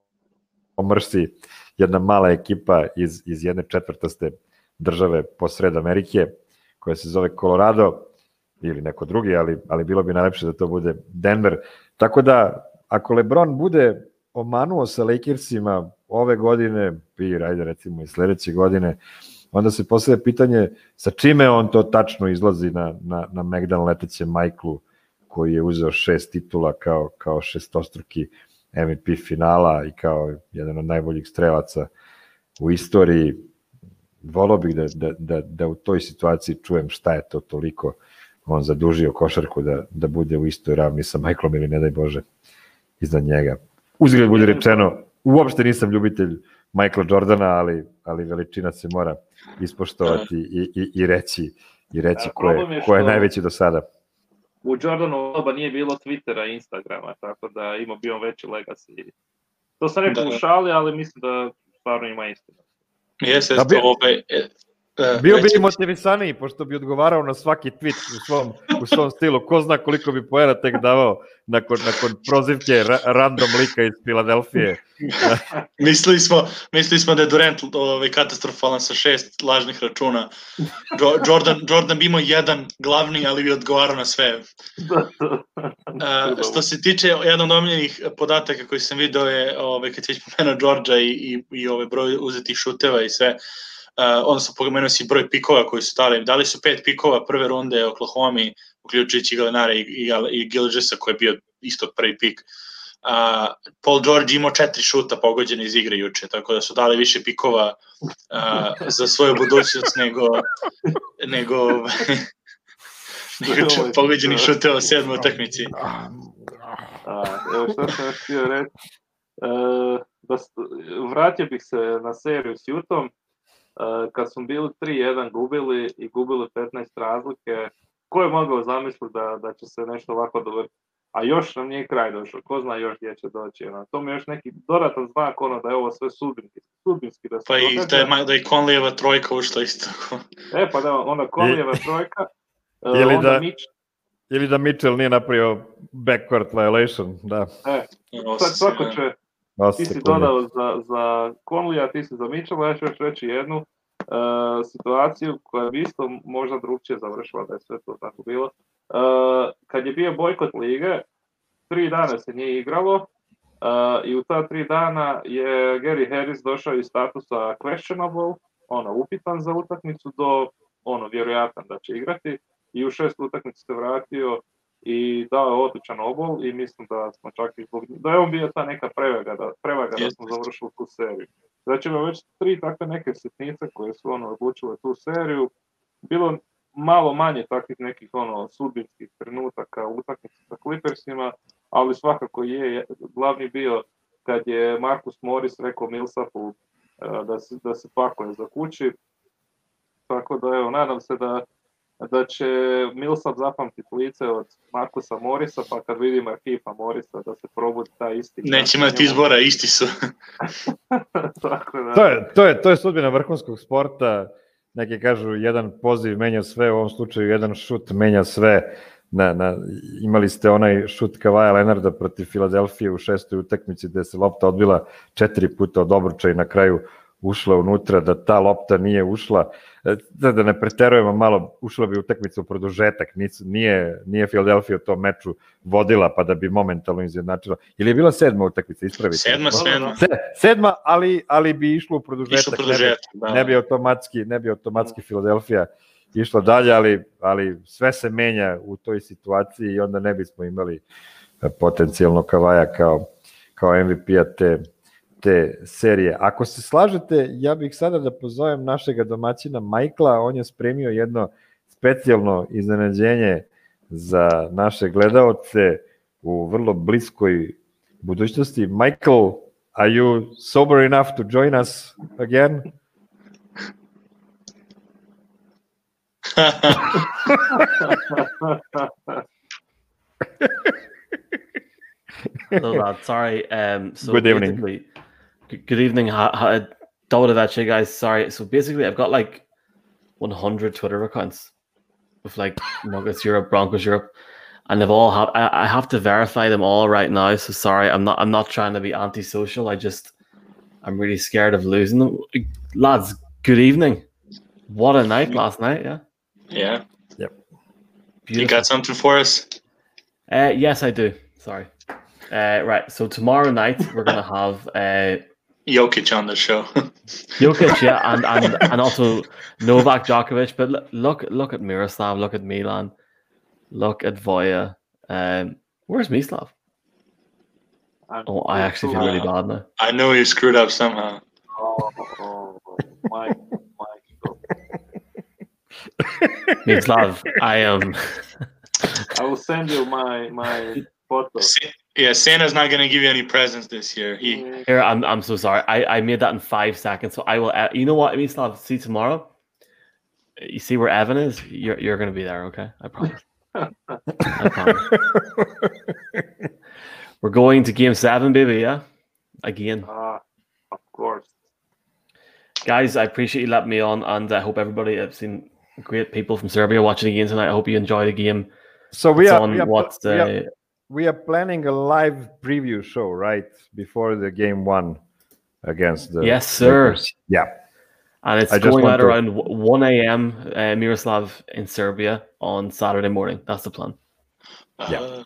pomrsi jedna mala ekipa iz, iz jedne četvrtaste države posred Amerike, koja se zove Colorado, ili neko drugi, ali, ali bilo bi najlepše da to bude Denver. Tako da, ako LeBron bude omanuo sa Lakersima ove godine, i ajde recimo i sledeće godine, onda se postavlja pitanje sa čime on to tačno izlazi na, na, na Megdan letećem Michaelu, koji je uzeo šest titula kao, kao šestostruki M V P finala i kao jedan od najboljih strelaca u istoriji. Volao bih da, da, da, da u toj situaciji čujem šta je to toliko on zadužio košarku da, da bude u istoj ravni sa Michaelom ili ne daj Bože iznad njega. Uzgled bude rečeno, uopšte nisam ljubitelj Michaela Jordana, ali, ali veličina se mora ispoštovati i, i, i reći, i reći ko je, ko je najveći do sada. U Jordanu doba nije bilo Twittera i Instagrama, tako da ima bio veći legacy. To sam rekao u šali, ali mislim da stvarno ima istina. Jeste, to ovaj... Uh, Bio bi i motivisaniji, pošto bi odgovarao na svaki tweet u svom, u svom stilu. Ko zna koliko bi poena tek davao nakon, nakon prozivke ra, random lika iz Filadelfije. mislili, smo, mislili smo da je Durant ovaj, katastrofalan sa šest lažnih računa. Jo, Jordan, Jordan bi imao jedan glavni, ali bi odgovarao na sve. Uh, što se tiče, jedan od omiljenih podataka koji sam video je, ovaj, kad se već pomenuo Georgia i, i, i ovaj broj uzetih šuteva i sve, Uh, odnosno pomenuo si broj pikova koji su dali. Dali su pet pikova prve runde Oklahoma, uključujući Gallinara i, i, i Gilgeousa koji je bio isto prvi pik. Uh, Paul George imao četiri šuta pogođene iz igre juče, tako da su dali više pikova uh, za svoju budućnost nego nego nego pogođeni šuteva u sedmoj utakmici. Evo što sam još htio reći, uh, da vratio bih se na seriju s Jutom. Uh, kad smo bili tri jedan gubili i gubili petnaest razlike, ko je mogao zamisliti da, da će se nešto ovako dovrti? A još nam nije kraj došao, ko zna još gdje će doći. Ono. To mi je još neki dodatan znak ono, da je ovo sve sudbinski. sudbinski da se pa i da je, da je Conleyeva trojka ušla isto. E pa da, onda Conleyeva trojka. Uh, ili, onda da, Mitch... ili da Mitchell nije napravio backcourt violation. Da. E, sad svako će... Ti si dodao za, za Conleya, ti si za Mitchella, ja ću još reći jednu uh, situaciju koja bi isto možda drugčije završila da je sve to tako bilo. Uh, kad je bio bojkot lige, tri dana se nije igralo uh, i u ta tri dana je Gary Harris došao iz statusa questionable, ono, upitan za utakmicu do ono, vjerojatan da će igrati i u šest utakmicu se vratio i dao je odličan obol i mislim da smo čak i zbog da je on bio ta neka prevaga da, prevaga da smo završili tu seriju. Znači ima već tri takve neke sitnice koje su ono odlučile tu seriju. Bilo malo manje takvih nekih ono sudbinskih trenutaka u utakmici sa Clippersima, ali svakako je glavni bio kad je Marcus Morris rekao Millsapu da se, da se pakuje za kući. Tako da evo, nadam se da da će Millsap zapamtiti lice od Markusa Morrisa, pa kad vidim Markifa Morrisa da se probudi taj isti. Neće imati izbora, isti su. Tako da. To je, to je, to je sudbina vrhunskog sporta. Neki kažu jedan poziv menja sve, u ovom slučaju jedan šut menja sve. Na, na, imali ste onaj šut Kavaja Leonarda protiv Filadelfije u šestoj utakmici gde se lopta odbila četiri puta od obruča i na kraju ušla unutra, da ta lopta nije ušla, da, da ne preterujemo malo, ušla bi utakmica u produžetak, nije, nije Philadelphia u tom meču vodila pa da bi momentalno izjednačila. Ili je bila sedma utakmica, ispravite? Sedma, sedma. Sedma, ali, ali bi išlo u produžetak. Išlo produžetak, ne, bi, da. ne bi automatski, ne bi automatski Philadelphia išla dalje, ali, ali sve se menja u toj situaciji i onda ne bismo imali potencijalno Kavaja kao, kao M V P-a te te serije. Ako se slažete, ja bih sada da pozovem našega domaćina Michaela, on je spremio jedno specijalno iznenađenje za naše gledaoce u vrlo bliskoj budućnosti. Michael, are you sober enough to join us again? Hello, lad. Sorry. Um, so Good evening. Good evening. I double that, you guys. Sorry. So basically, I've got like one hundred Twitter accounts with like Nuggets Europe, Broncos Europe, and they've all have. I, I have to verify them all right now. So sorry, I'm not. I'm not trying to be antisocial. I just, I'm really scared of losing them. Lads, good evening. What a night last night. Yeah. Yeah. Yep. Beautiful. You got something for us? Uh, yes, I do. Sorry. Uh, right. So tomorrow night we're gonna have. Uh, Jokic on the show. Jokic, yeah, and, and and also Novak Djokovic. But look, look, look at Miroslav. Look at Milan. Look at Voya. Um, where's Mislav? Oh, I actually feel really bad now. I know you screwed up somehow. Oh, oh, oh. Mike, Mike. Mislav, I am. I will send you my my photo. Yeah, Santa's not going to give you any presents this year. He... Here, I'm I'm so sorry. I, I made that in five seconds. So I will. Uh, you know what? Mislav, see tomorrow. You see where Evan is? You're you're going to be there, okay? I promise. I promise. We're going to game seven, baby. Yeah, again. Uh, of course. guys, I appreciate you letting me on, and I hope everybody. I've seen great people from Serbia watching the game tonight. I hope you enjoy the game. So we it's are, on we, are, what's we, the... are, we are planning a live preview show, right, before the game one against the. Yes, sir. Lakers. Yeah. And it's I going out to... around one a.m. Uh, Miroslav in Serbia on Saturday morning. That's the plan. Uh, yeah.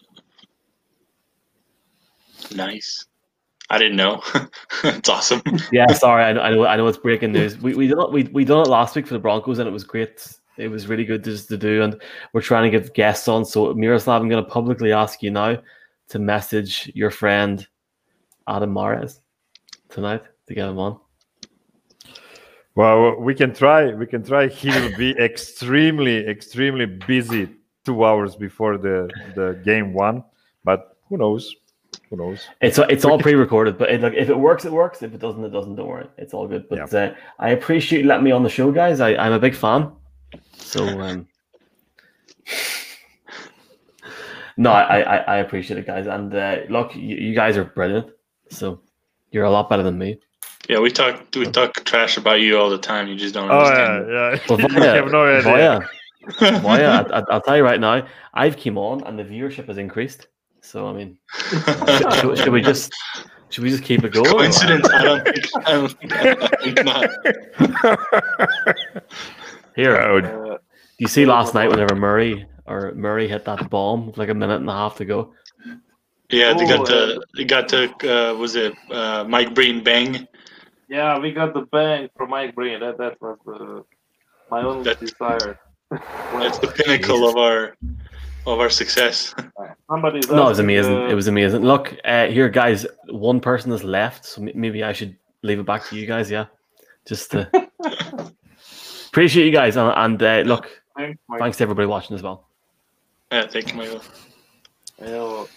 Nice. I didn't know. It's awesome. Yeah, sorry. I know, I know. I know it's breaking news. We we did it. We we done it last week for the Broncos, and it was great. It was really good just to do, and we're trying to get guests on. So Miroslav, I'm going to publicly ask you now to message your friend Adam Mares tonight to get him on. Well, we can try. We can try. He will be extremely, extremely busy two hours before the, the game one. But who knows? Who knows? It's it's all pre-recorded. But it, like, if it works, it works. If it doesn't, it doesn't. Don't worry. It's all good. But yeah. uh, I appreciate you letting me on the show, guys. I, I'm a big fan. So um, no, I, I I appreciate it, guys. And uh, look, you, you guys are brilliant. So you're a lot better than me. Yeah, we talk we talk trash about you all the time. You just don't oh, understand. Yeah, yeah. Well, Vaya, have no idea. Vaya, Vaya, I, I'll tell you right now, I've come on and the viewership has increased. So I mean, should, should, should we just should we just keep it going? Coincidence? I don't think. I don't think, I think not. Here, uh, you see last night whenever Murray or Murray hit that bomb with like a minute and a half to go. Yeah, they got the they got the uh, was it uh, Mike Breen bang. Yeah, we got the bang from Mike Breen. That that was uh, my only that, desire. That's the pinnacle Jesus. of our of our success. Somebody's no, it was amazing. Uh, it was amazing. Look, uh, here, guys. One person is left, so maybe I should leave it back to you guys. Yeah, just to appreciate you guys, and, and uh, look, thanks, thanks to everybody watching as well. Yeah, thank you, Michael. Evo,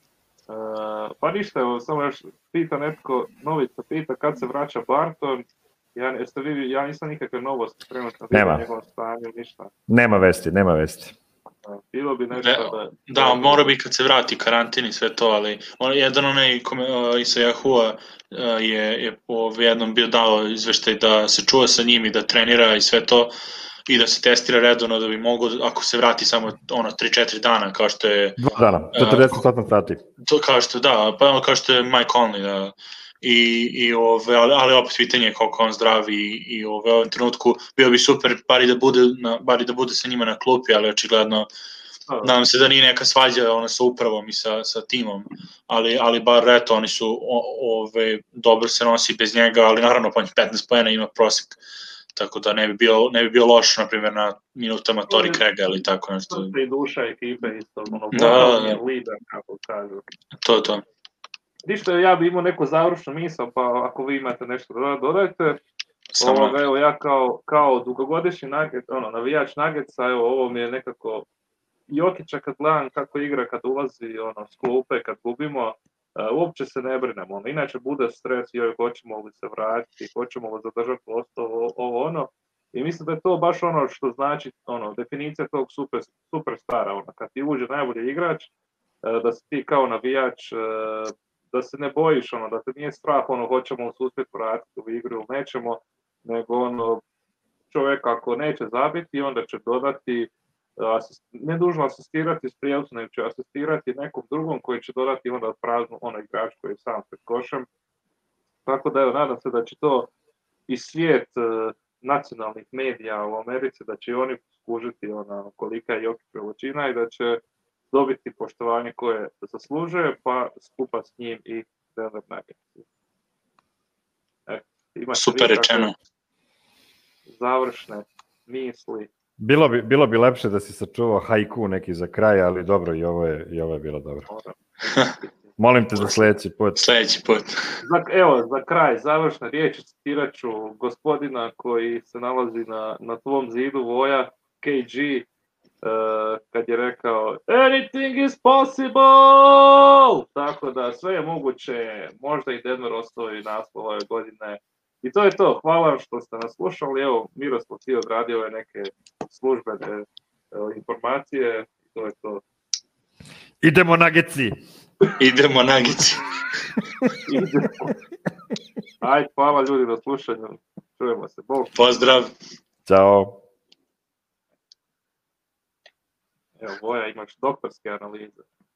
uh, pa ništa, evo, samo još pita netko, Novica pita kad se vraća Barton. Ja, jeste vi, ja nisam nikakve novosti trenutno vidio u njegovom stanju, ništa. Nema vesti, nema vesti. Bilo bi nešto da... Da, da, on mora bi kad se vrati karantin i sve to, ali on, jedan onaj uh, i sa Yahoo uh, je, je po jednom bio dao izveštaj da se čuva sa njim i da trenira i sve to i da se testira redovno da bi mogao, ako se vrati samo ono tri četiri dana, kao što je... Dva dana, četrdeset osam sati. To kao što, da, pa ono kao što je Mike Conley, da. I, i ove, ali, ali opet pitanje je koliko on zdrav i, i ove, u ovom trenutku bio bi super bar i da bude, na, bar i da bude sa njima na klupi, ali očigledno nadam se da nije neka svađa ono, sa upravom i sa, sa timom, ali, ali bar eto, oni su o, ove, dobro se nosi bez njega, ali naravno po petnaest poena ima prosek, tako da ne bi bio, ne bi bio loš, na primjer, na minutama Tori Krega ili tako nešto. To je duša ekipe isto, ono, da, je lider, kako kažu. To je to. Ništa, ja bi imao neku završnu misao, pa ako vi imate nešto da dodajte. Ovoga, evo, ja kao, kao dugogodišnji nugget, ono, navijač Nuggetsa, evo, ovo mi je nekako Jokića kad gledam kako igra, kad ulazi ono, s klupe, kad gubimo, uh, uopće se ne brinemo. Ono. Inače bude stres, joj, hoćemo li se vratiti, hoćemo li zadržati posto, ovo, ovo, ono. I mislim da je to baš ono što znači, ono, definicija tog super, superstara, ono, kad ti uđe najbolji igrač, uh, da si ti kao navijač, uh, da se ne bojiš, ono, da te nije strah, ono, hoćemo se uspjeti vratiti u igru ili nećemo, nego ono, čovjek ako neće zabiti, onda će dodati, asist, ne dužno asistirati s prijavcu, nego će asistirati nekom drugom koji će dodati onda praznu onaj igrač koji je sam pred košem. Tako da evo, nadam se da će to i svijet uh, nacionalnih medija u Americi, da će oni skužiti ona, kolika je Jokić veličina i da će dobiti poštovanje koje zaslužuje, pa skupa s njim i Denver Nuggets. E, super rečeno. Završne misli. Bilo bi, bilo bi lepše da si sačuvao haiku neki za kraj, ali dobro, i ovo je, i ovo je bilo dobro. Molim te za sljedeći put. Sljedeći put. Za, evo, za kraj, završna riječ, citirat ću gospodina koji se nalazi na, na tvom zidu, Voja, K G, uh, kad je rekao anything is possible! Tako da sve je moguće, možda i Denver osvoji naslov ove godine. I to je to, hvala vam što ste nas slušali, evo, Miroslav ti odradio ove neke službene evo, informacije, i to je to. Idemo Nuggetsi! Idemo Nuggetsi! Ajde, hvala ljudi na slušanju. Čujemo se, bog. Pozdrav. Ćao. Evo, Voja, imaš doktorske analize.